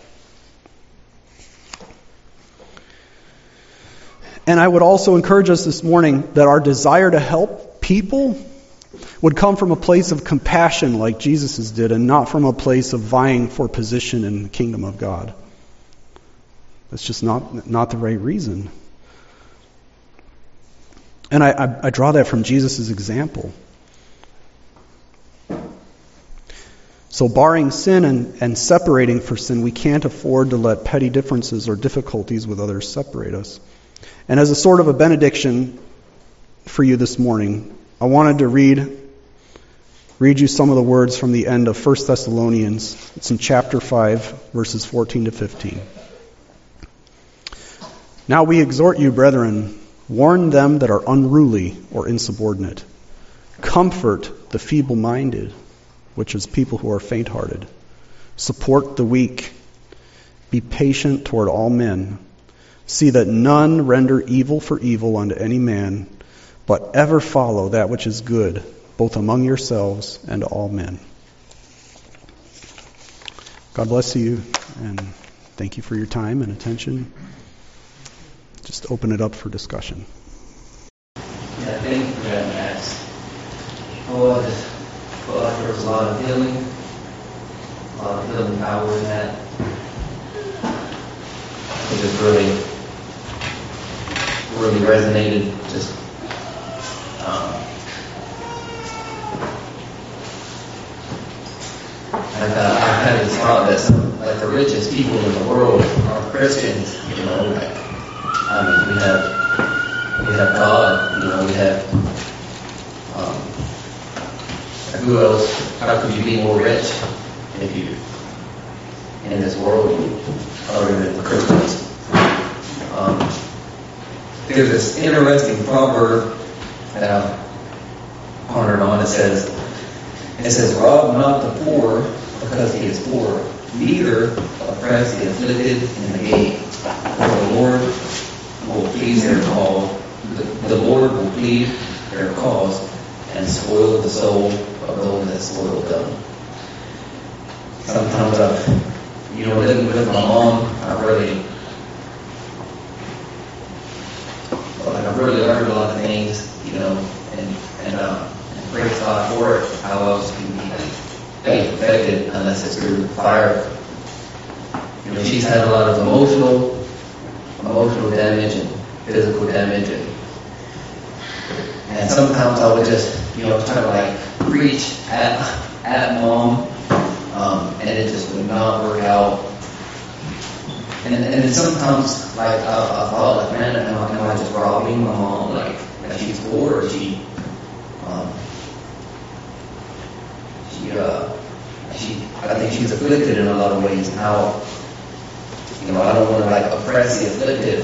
And I would also encourage us this morning that our desire to help people would come from a place of compassion like Jesus' did, and not from a place of vying for position in the kingdom of God. That's just not, not the right reason. And I, I, I draw that from Jesus' example. So barring sin and, and separating for sin, we can't afford to let petty differences or difficulties with others separate us. And as a sort of a benediction for you this morning, I wanted to read read you some of the words from the end of First Thessalonians. It's in chapter five, verses fourteen to fifteen. Now we exhort you, brethren, warn them that are unruly or insubordinate. Comfort the feeble-minded, which is people who are faint-hearted. Support the weak. Be patient toward all men. See that none render evil for evil unto any man, but ever follow that which is good, both among yourselves and all men. God bless you, and thank you for your time and attention. Just open it up for discussion. Yeah, thank you for that, Max. Oh, I just felt like there was a lot of healing, a lot of healing power in that. It just really, really resonated. Just, um, like uh, I had this thought that some, like the richest people in the world are Christians. You know, like I mean, we have we have God. You know, we have. Um, Who else? How could you be more rich if you, in this world, other than the Christians? Um, there's this interesting proverb that I've pondered on. It says, it says, rob not the poor because he is poor, neither oppress the afflicted in the gate. For the Lord will please their cause. The, the Lord will plead their cause and spoil the soul of those that spoil them. Sometimes I've, you know, living with my mom, I really, like I've really learned a lot of things, you know, and and, uh, and praise God for it. How else can be faith affected unless it's through fire? You know, she's had a lot of emotional, emotional damage and physical damage, and and sometimes I would just, you know, try to like preach at at mom, um, and it just would not work out. And and then sometimes like I, I thought like, man, am I, am I just robbing my mom? Like that she's poor, or she, um, she, uh, she, I think she's afflicted in a lot of ways. And how, you know, I don't want to like oppress the afflicted.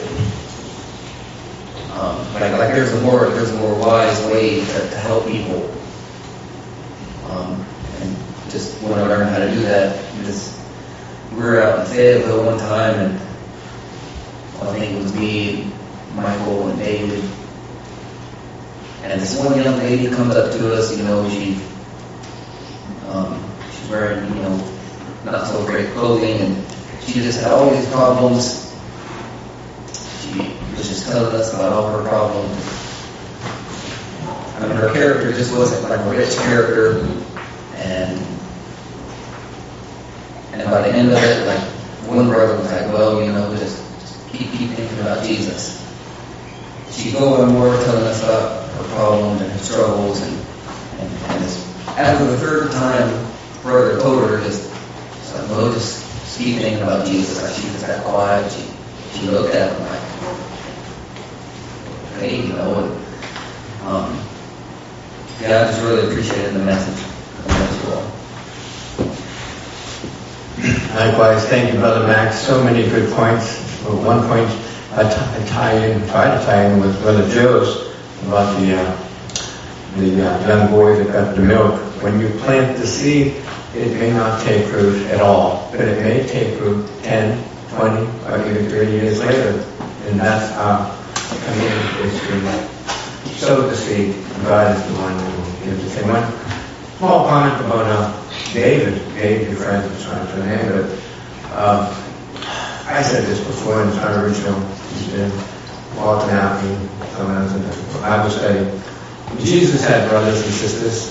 Um, like, like there's a more there's a more wise way to, to help people, um, and just want to learn how to do that. Because we were out in Fayetteville one time, and I think it was me, Michael, and David, and this one young lady comes up to us. You know, she um, she's wearing, you know, not so great clothing, and she just had all these problems. She was just telling us about all her problems. I mean, her character just wasn't like a rich character, and and by the end of it, like one brother was like, well, you know, just, just keep keep thinking about Jesus. She'd go on more telling us about her problems and her struggles, and and, and this, after the third time, brother told her just, just like, well, just keep thinking about Jesus. Like she just got quiet. She she looked at him like, hey, you know, and, um, yeah, I just really appreciated the message. As well. Likewise, thank you, Brother Max. So many good points. Well, one point I, t- I tie in, try to tie in with Brother Joe's about the uh, the uh, young boy that got the milk. When you plant the seed, it may not take root at all, but it may take root ten, twenty, or even thirty years later, and that's how. I mean, it's to sow the seed. God is the one who gives it. And one small comment about uh, David, Dave, your friend, was trying to name, but uh, I said this before, and it's not original. He's been walking out and someone else in the Bible study. Jesus had brothers and sisters,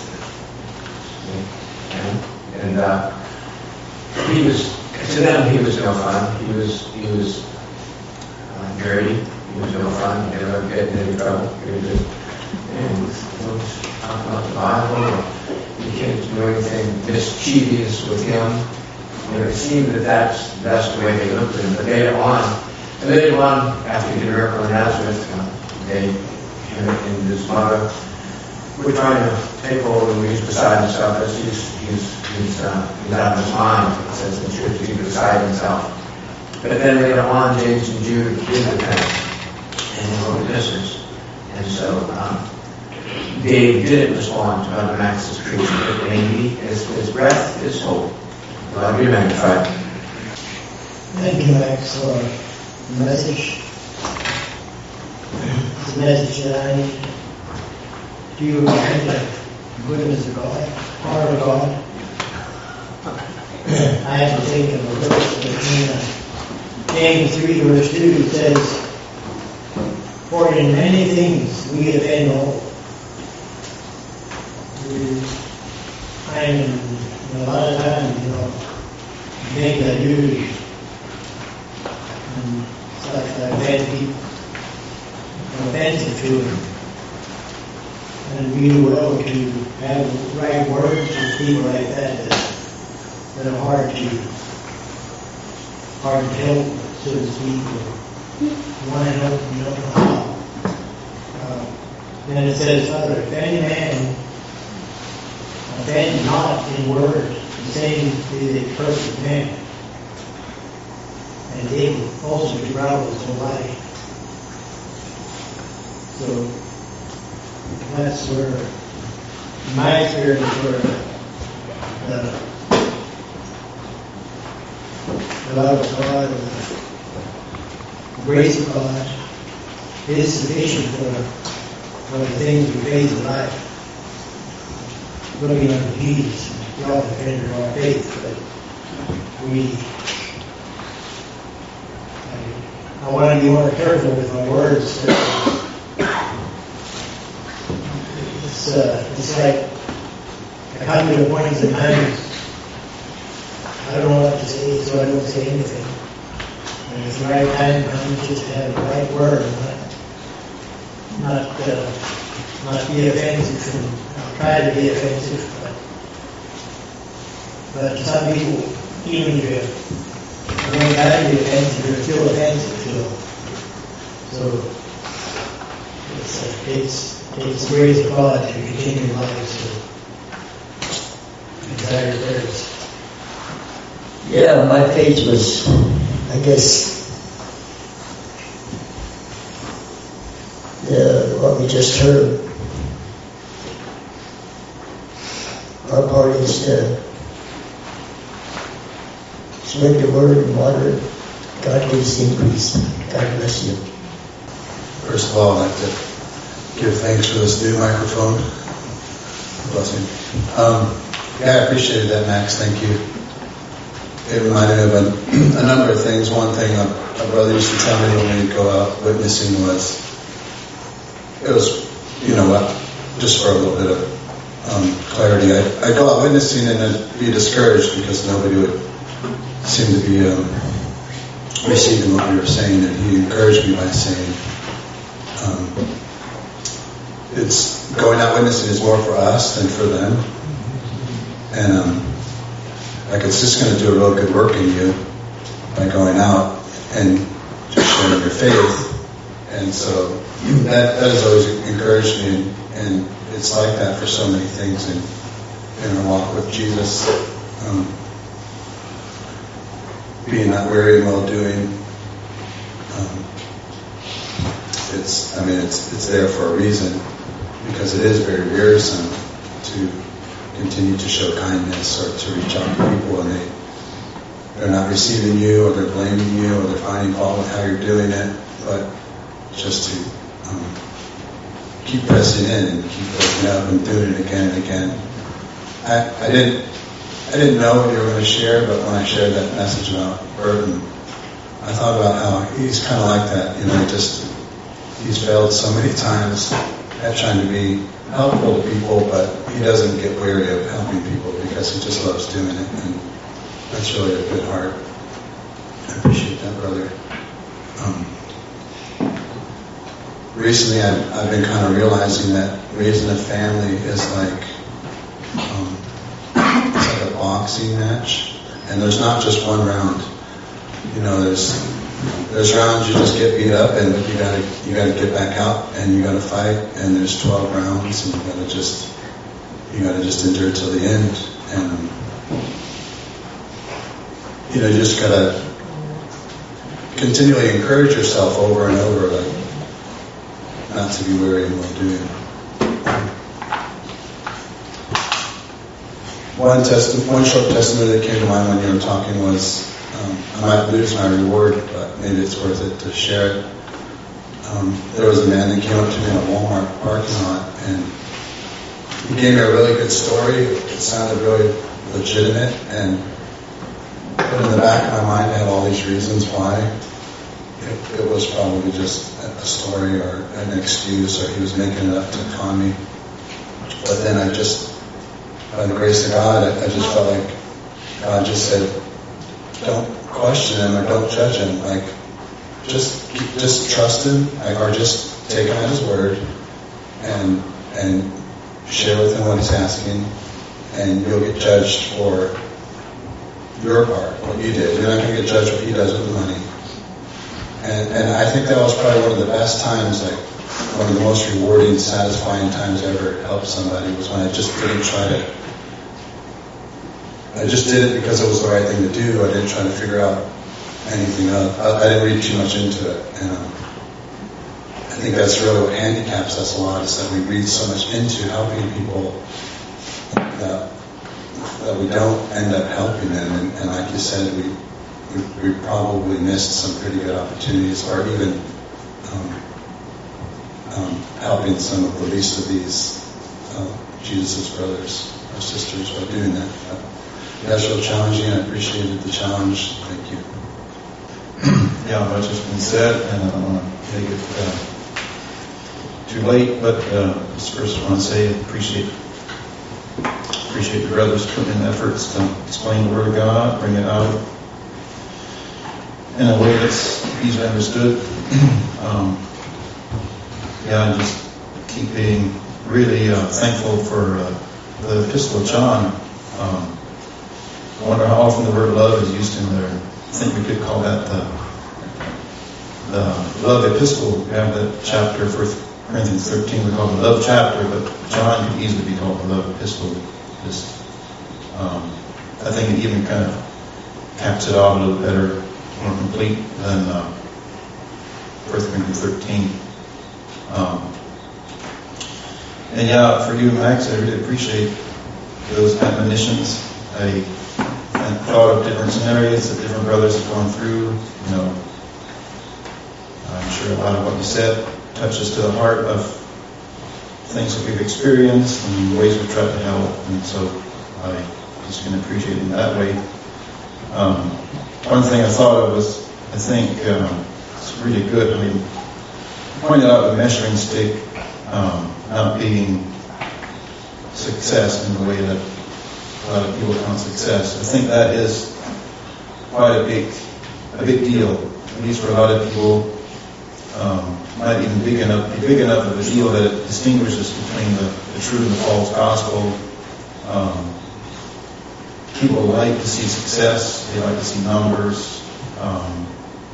and, and uh, he was to them he was no fun. He was he was uh, dirty. He was no fun. He never get in any trouble. He was just, and he was talking about the Bible. Or you can't do anything mischievous with him. You know, it seemed that that's, that's the way they looked at him. But later on, and later on, after he did a miracle in Nazareth, uh, they, him and his mother, were trying to take over, and he's beside himself. As he's, he's, he's, uh, he's out of his mind. It says in Scripture, he's beside himself. But then later on, James and Jude did repent and they wrote epistles. And so um, Dave didn't respond to Brother Max's preaching, but maybe his, his breath, his hope. God be magnified. Thank you, Max, for the message. It's a message that I need to remind of goodness of God, heart of God. I have to think of a verse between uh, James three, verse two, it says, "For in many things we offend all." And a lot of times, you know, things I do, and stuff that offend people, are offensive to them. And we do well to have right words with people like that that, that are hard to, hard to help, so to speak, or you want to help and you don't know how. Uh, then it says, "Father, if any man offend not in word, the same is a perfect man, and able also to bridle his whole life." So that's where, in my experience, where the, the love of God, or the grace of God, is sufficient for, for the things we face in life. Looking unto Jesus, the author and finisher of our faith, but we, I, I want to be more careful with my words. It's, uh, it's like I come to a point sometimes I don't know what to say, so I don't say anything. And it's the right time comes just to have the right word, and not, not, uh, not be offensive, and I'll try to be offensive, but, but to some people, even if you're going to be offensive, you're still offensive to them. So it's, uh, it's, it's the grace of God to continue lives to desire prayers. Yeah, my faith was, I guess, the, what we just heard. Our part is to spread the word and water it. God gives increase. God bless you. First of all, I'd like to give thanks for this new microphone. Blessing. Um, yeah, I appreciated that, Max. Thank you. It reminded me of a, a number of things. One thing a, a brother used to tell me when we'd go out witnessing was, it was, you know what, just for a little bit of um, clarity, I'd, I'd go out witnessing and I'd be discouraged because nobody would seem to be um, receiving what we were saying, and he encouraged me by saying, um, it's going out witnessing is more for us than for them. And um, like it's just going to do a real good work in you by going out and just sharing your faith. And so that, that has always encouraged me, and, and it's like that for so many things in, in our walk with Jesus. Um, being not weary and well doing. Um, it's, I mean, it's it's there for a reason, because it is very wearisome to continue to show kindness or to reach out to people and they they're not receiving you, or they're blaming you, or they're finding fault with how you're doing it, but just to um, keep pressing in and keep waking up and doing it again and again. I, I didn't I didn't know what you were going to share, but when I shared that message about Burton, I thought about how he's kind of like that. You know, he just he's failed so many times at trying to be helpful to people, but he doesn't get weary of helping people because he just loves doing it, and that's really a good heart. I appreciate that, brother. Um, recently, I've, I've been kind of realizing that raising a family is like um, it's like a boxing match, and there's not just one round. You know, there's there's rounds you just get beat up, and you gotta you gotta get back out, and you gotta fight, and there's twelve rounds, and you gotta just you gotta just endure till the end, and you know, you just gotta continually encourage yourself over and over, like not to be weary in well doing. One testi- one short testimony that came to mind when you were talking was, um, I might lose my reward, but maybe it's worth it to share it. Um, there was a man that came up to me in a Walmart parking lot, and he gave me a really good story. It sounded really legitimate, and but in the back of my mind, I had all these reasons why it, it was probably just a story or an excuse, or he was making it up to con me. But then I just, by the grace of God, I, I just felt like God just said, don't question him or don't judge him. Like, just keep, just trust him, like, or just take him at his word and and share with him what he's asking, and you'll get judged for your part, what you did. You're not going to get judged what he does with the money. And and I think that was probably one of the best times, like one of the most rewarding, satisfying times I ever helped somebody, was when I just didn't try to, I just did it because it was the right thing to do. I didn't try to figure out anything else. I, I didn't read too much into it. And um, I think that's really what handicaps us a lot, is that we read so much into helping people that that we don't end up helping them. And, and like you said, we, we we probably missed some pretty good opportunities, or even um, um, helping some of the least of these uh, Jesus' brothers or sisters by doing that. But that's real challenging. I appreciated the challenge. Thank you. Yeah, much has been said, and I don't want to make it uh, too late, but uh, just first I want to say I appreciate appreciate the brothers putting in efforts to explain the Word of God, bring it out in a way that's easily understood. um, yeah, and just keep being really uh, thankful for uh, the Epistle of John. Um, I wonder how often the word love is used in there. I think we could call that the, the love epistle. We have that chapter, First Corinthians thirteen, we call it the love chapter, but John could easily be called the love epistle. Just, um, I think it even kind of caps it off a little better, more complete than uh, First Corinthians thirteen. Um, and yeah, for you, Max, I really appreciate those admonitions. I and thought of different scenarios that different brothers have gone through. You know, I'm sure a lot of what you said touches to the heart of things that we've experienced and ways we've tried to help, and so I just can appreciate it in that way. Um, one thing I thought of was, I think um, it's really good. I mean, you pointed out the measuring stick um, not being success in the way that a lot of people count success. I think that is quite a big, a big deal. At least for a lot of people, um, not even big enough, be big enough of a deal that it distinguishes between the, the true and the false gospel. Um, people like to see success. They like to see numbers, um,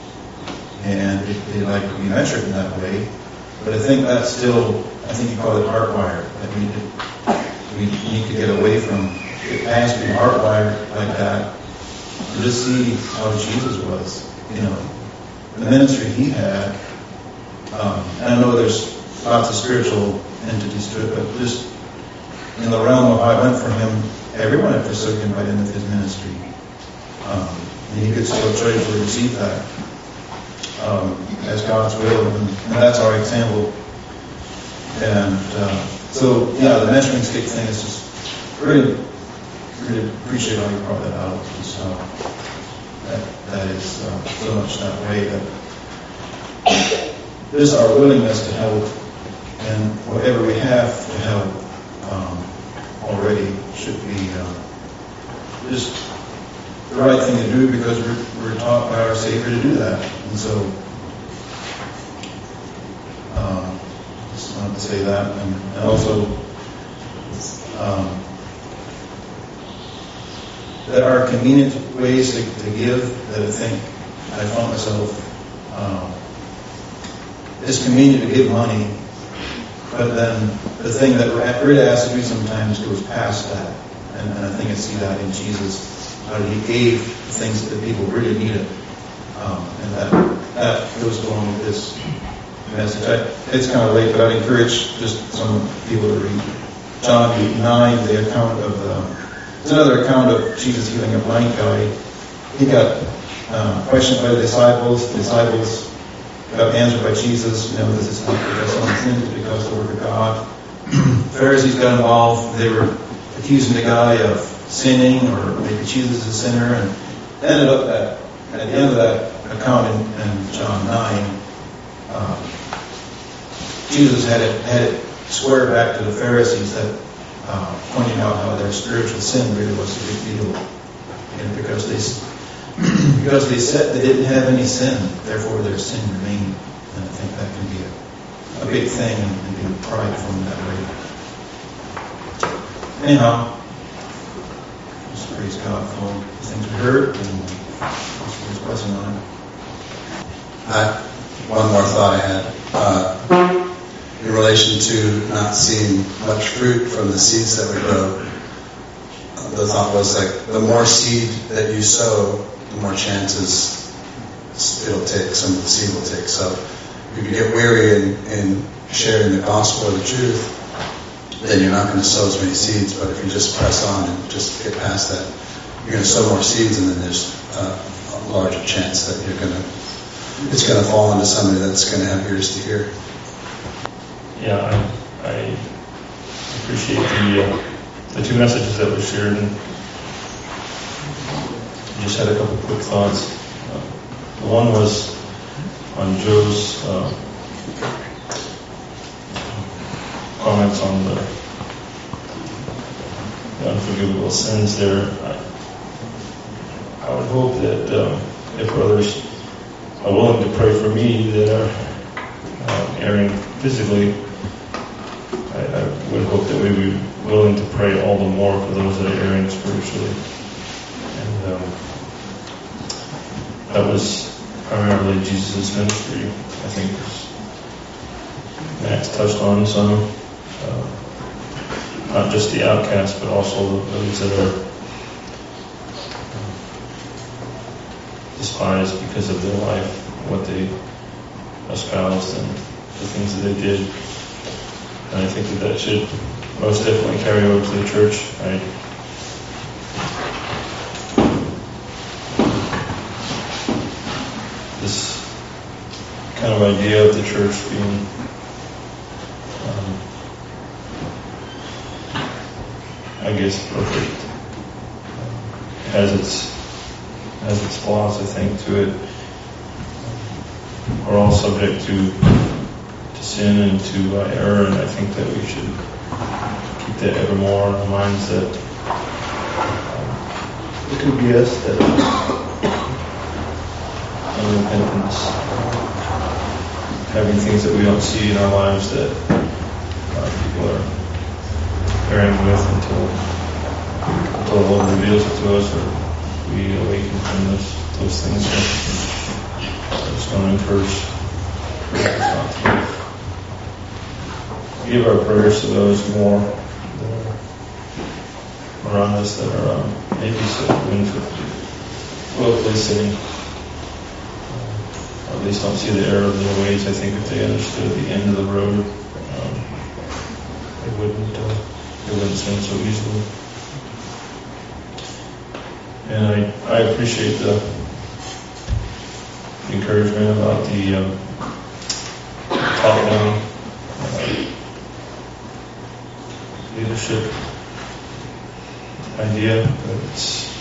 and they, they like to be measured in that way. But I think that's still, I think you call it hardwired. That we we need to get away from. It has to be hardwired like that to just see how Jesus was, you know, the ministry he had. Um, and I know there's lots of spiritual entities to it, but just in the realm of how it went for him, everyone had forsook him by the end of his ministry. Um, and he could still try to receive that um, as God's will, and, and that's our example. And uh, so, yeah, the measuring stick thing is just really. Really appreciate how you brought that out. So that that is uh, so much that way that just our willingness to help and whatever we have to help um, already should be uh, just the right thing to do, because we're, we're taught by our Savior to do that. And so um, just wanted to say that, and, and also. Um, There are convenient ways to, to give that I think I found myself. Um, it's convenient to give money, but then the thing that really has to do sometimes goes past that. And, and I think I see that in Jesus, how he gave the things that the people really needed. Um, and that, that goes along with this message. I, it's kind of late, but I'd encourage just some people to read John nine, the account of the, it's another account of Jesus healing a blind guy. He got uh, questioned by the disciples. The disciples got answered by Jesus. You know, this is not because someone sinned, it's because of the work of God. Pharisees got involved. They were accusing the guy of sinning, or maybe Jesus is a sinner, and ended up at, at the end of that account in, in John nine, uh, Jesus had it, had it square back to the Pharisees, that uh, pointing out how their spiritual sin really was a big deal, and because they because they said they didn't have any sin, therefore their sin remained. And I think that can be a, a big thing, and, and be prideful in that way. Anyhow, just praise God for all the things we heard, and just His blessing on it. I, one more thought I had. Uh, in relation to not seeing much fruit from the seeds that we grow, the thought was like, the more seed that you sow, the more chances it'll take, some of the seed will take. So if you get weary in, in sharing the gospel or the truth, then you're not going to sow as many seeds. But if you just press on and just get past that, you're going to sow more seeds, and then there's uh, a larger chance that you're going to, it's going to fall into somebody that's going to have ears to hear. Yeah, I, I appreciate the uh, the two messages that were shared, and just had a couple quick thoughts. Uh, one was on Joe's uh, comments on the, the unforgivable sins there. I, I would hope that um, if brothers are willing to pray for me that are uh, erring physically, I, I would hope that we would be willing to pray all the more for those that are erring spiritually. And um, that was primarily Jesus' ministry, I think. Max touched on some, uh, not just the outcasts, but also those that are uh, despised because of their life, what they espoused, and the things that they did. And I think that that should most definitely carry over to the church. I, this kind of idea of the church being um, I guess perfect uh, has its has its flaws, I think, to it. We're all subject to to sin and to uh, error, and I think that we should keep that ever more in our minds, that um, it could be us that unrepentance, having things that we don't see in our lives that uh, people are bearing with until until the Lord reveals it to us, or we awaken from those those things. I just want to encourage us not to give our prayers to those more that are around us, that are um, maybe willfully sinning, or at least don't see the error of their ways. I think if they understood the end of the road, um, they wouldn't uh, they wouldn't sin so easily. And I, I appreciate the encouragement about the um, top-down uh, leadership idea. That it's,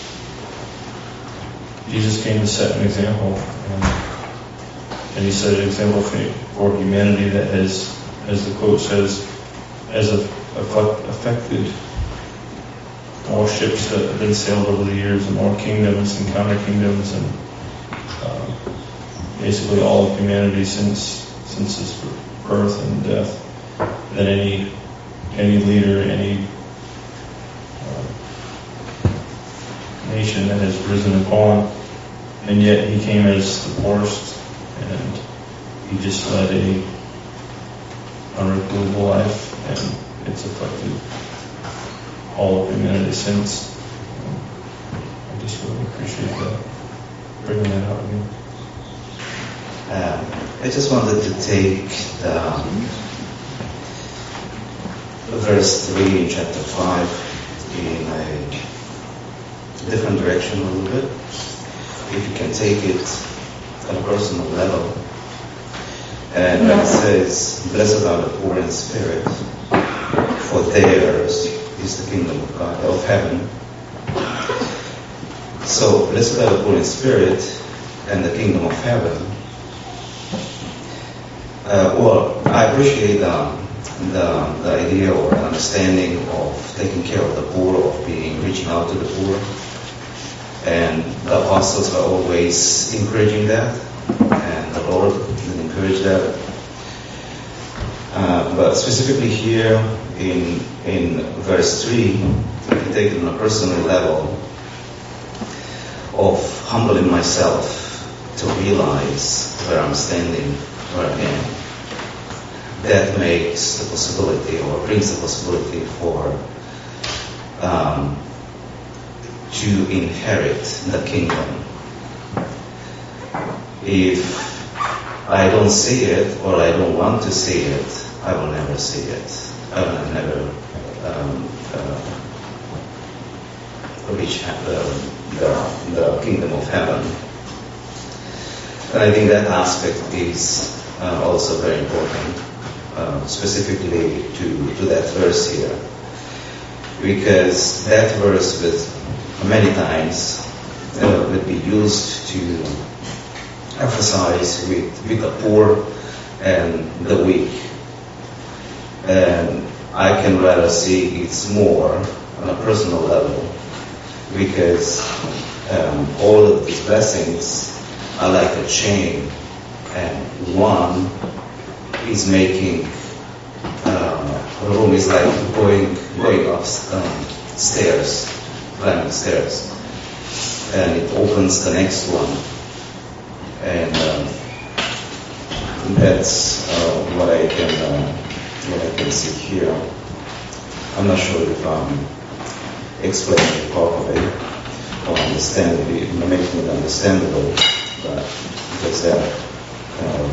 Jesus came to set an example, and, and he set an example for, for humanity that has, as the quote says, has affected more ships that have been sailed over the years, and more kingdoms and counter kingdoms, and uh, basically all of humanity since since his birth and death, than any any leader, any uh, nation that has risen and fallen. And yet he came as the poorest, and he just led a unreprovable life, and it's affected all of humanity since. I just really appreciate that, bringing that out again. Um, I just wanted to take the verse three in chapter five in a different direction a little bit. If you can take it at a personal level. And when it says, "Blessed are the poor in spirit, for theirs is the kingdom of God, of heaven." So, blessed are the poor in spirit and the kingdom of heaven. Uh, well, I appreciate um, the, the idea or understanding of taking care of the poor, of being reaching out to the poor. And the apostles are always encouraging that, and the Lord will encourage that. Uh, but specifically here in in verse three, if you take it on a personal level, of humbling myself to realize where I'm standing, where I am, that makes the possibility or brings the possibility for um, to inherit the kingdom. If I don't see it or I don't want to see it, I will never see it. I will never um, uh, reach the, the, the kingdom of heaven. And I think that aspect is uh, also very important, uh, specifically to, to that verse here. Because that verse with many times uh, would be used to emphasize with, with the poor and the weak. And I can rather see it's more on a personal level, because um, all of these blessings are like a chain, and one is making uh, a room is like going going up um, stairs, climbing stairs, and it opens the next one, and um, that's uh, what I can uh, what I can see here. I'm not sure if I'm explaining it properly or understandably, making it understandable, but because that um,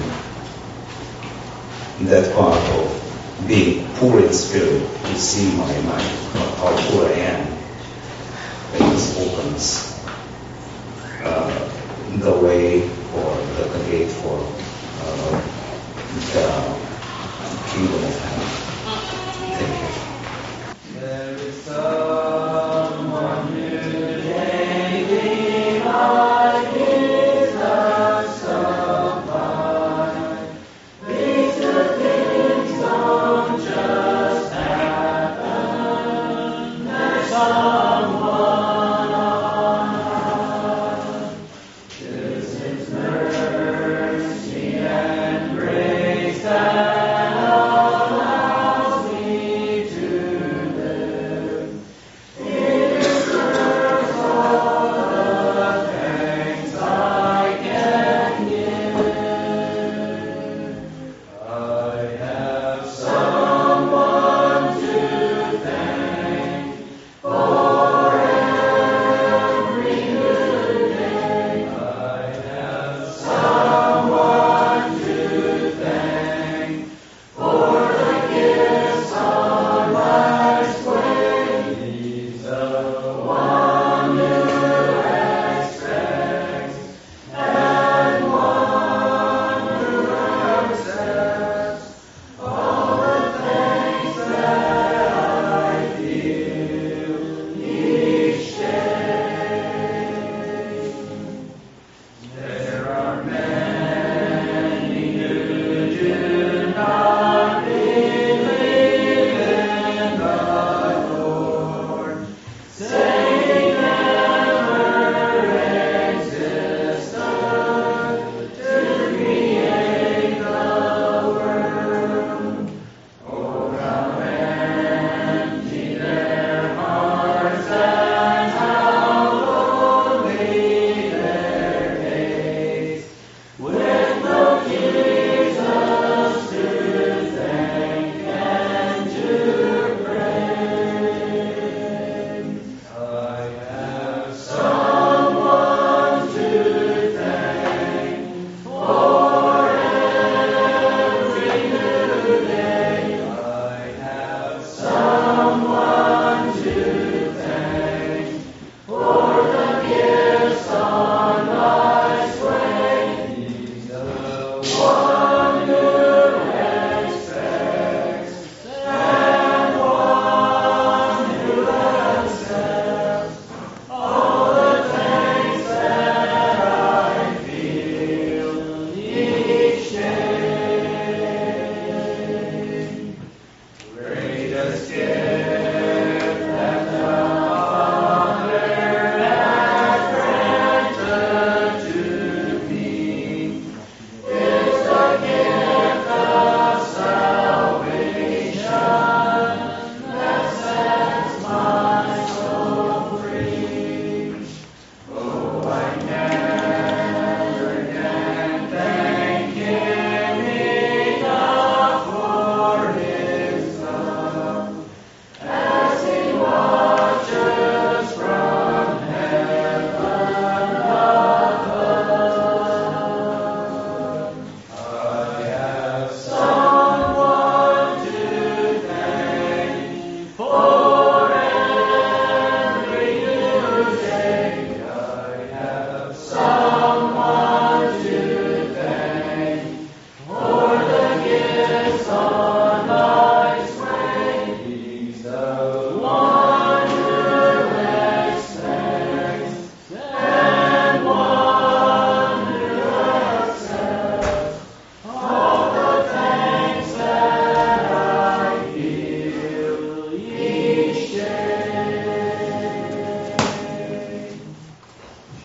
that part of being poor in spirit, to see my mind, how poor I am, it just opens uh, the way or the, the gate for uh, the kingdom of heaven.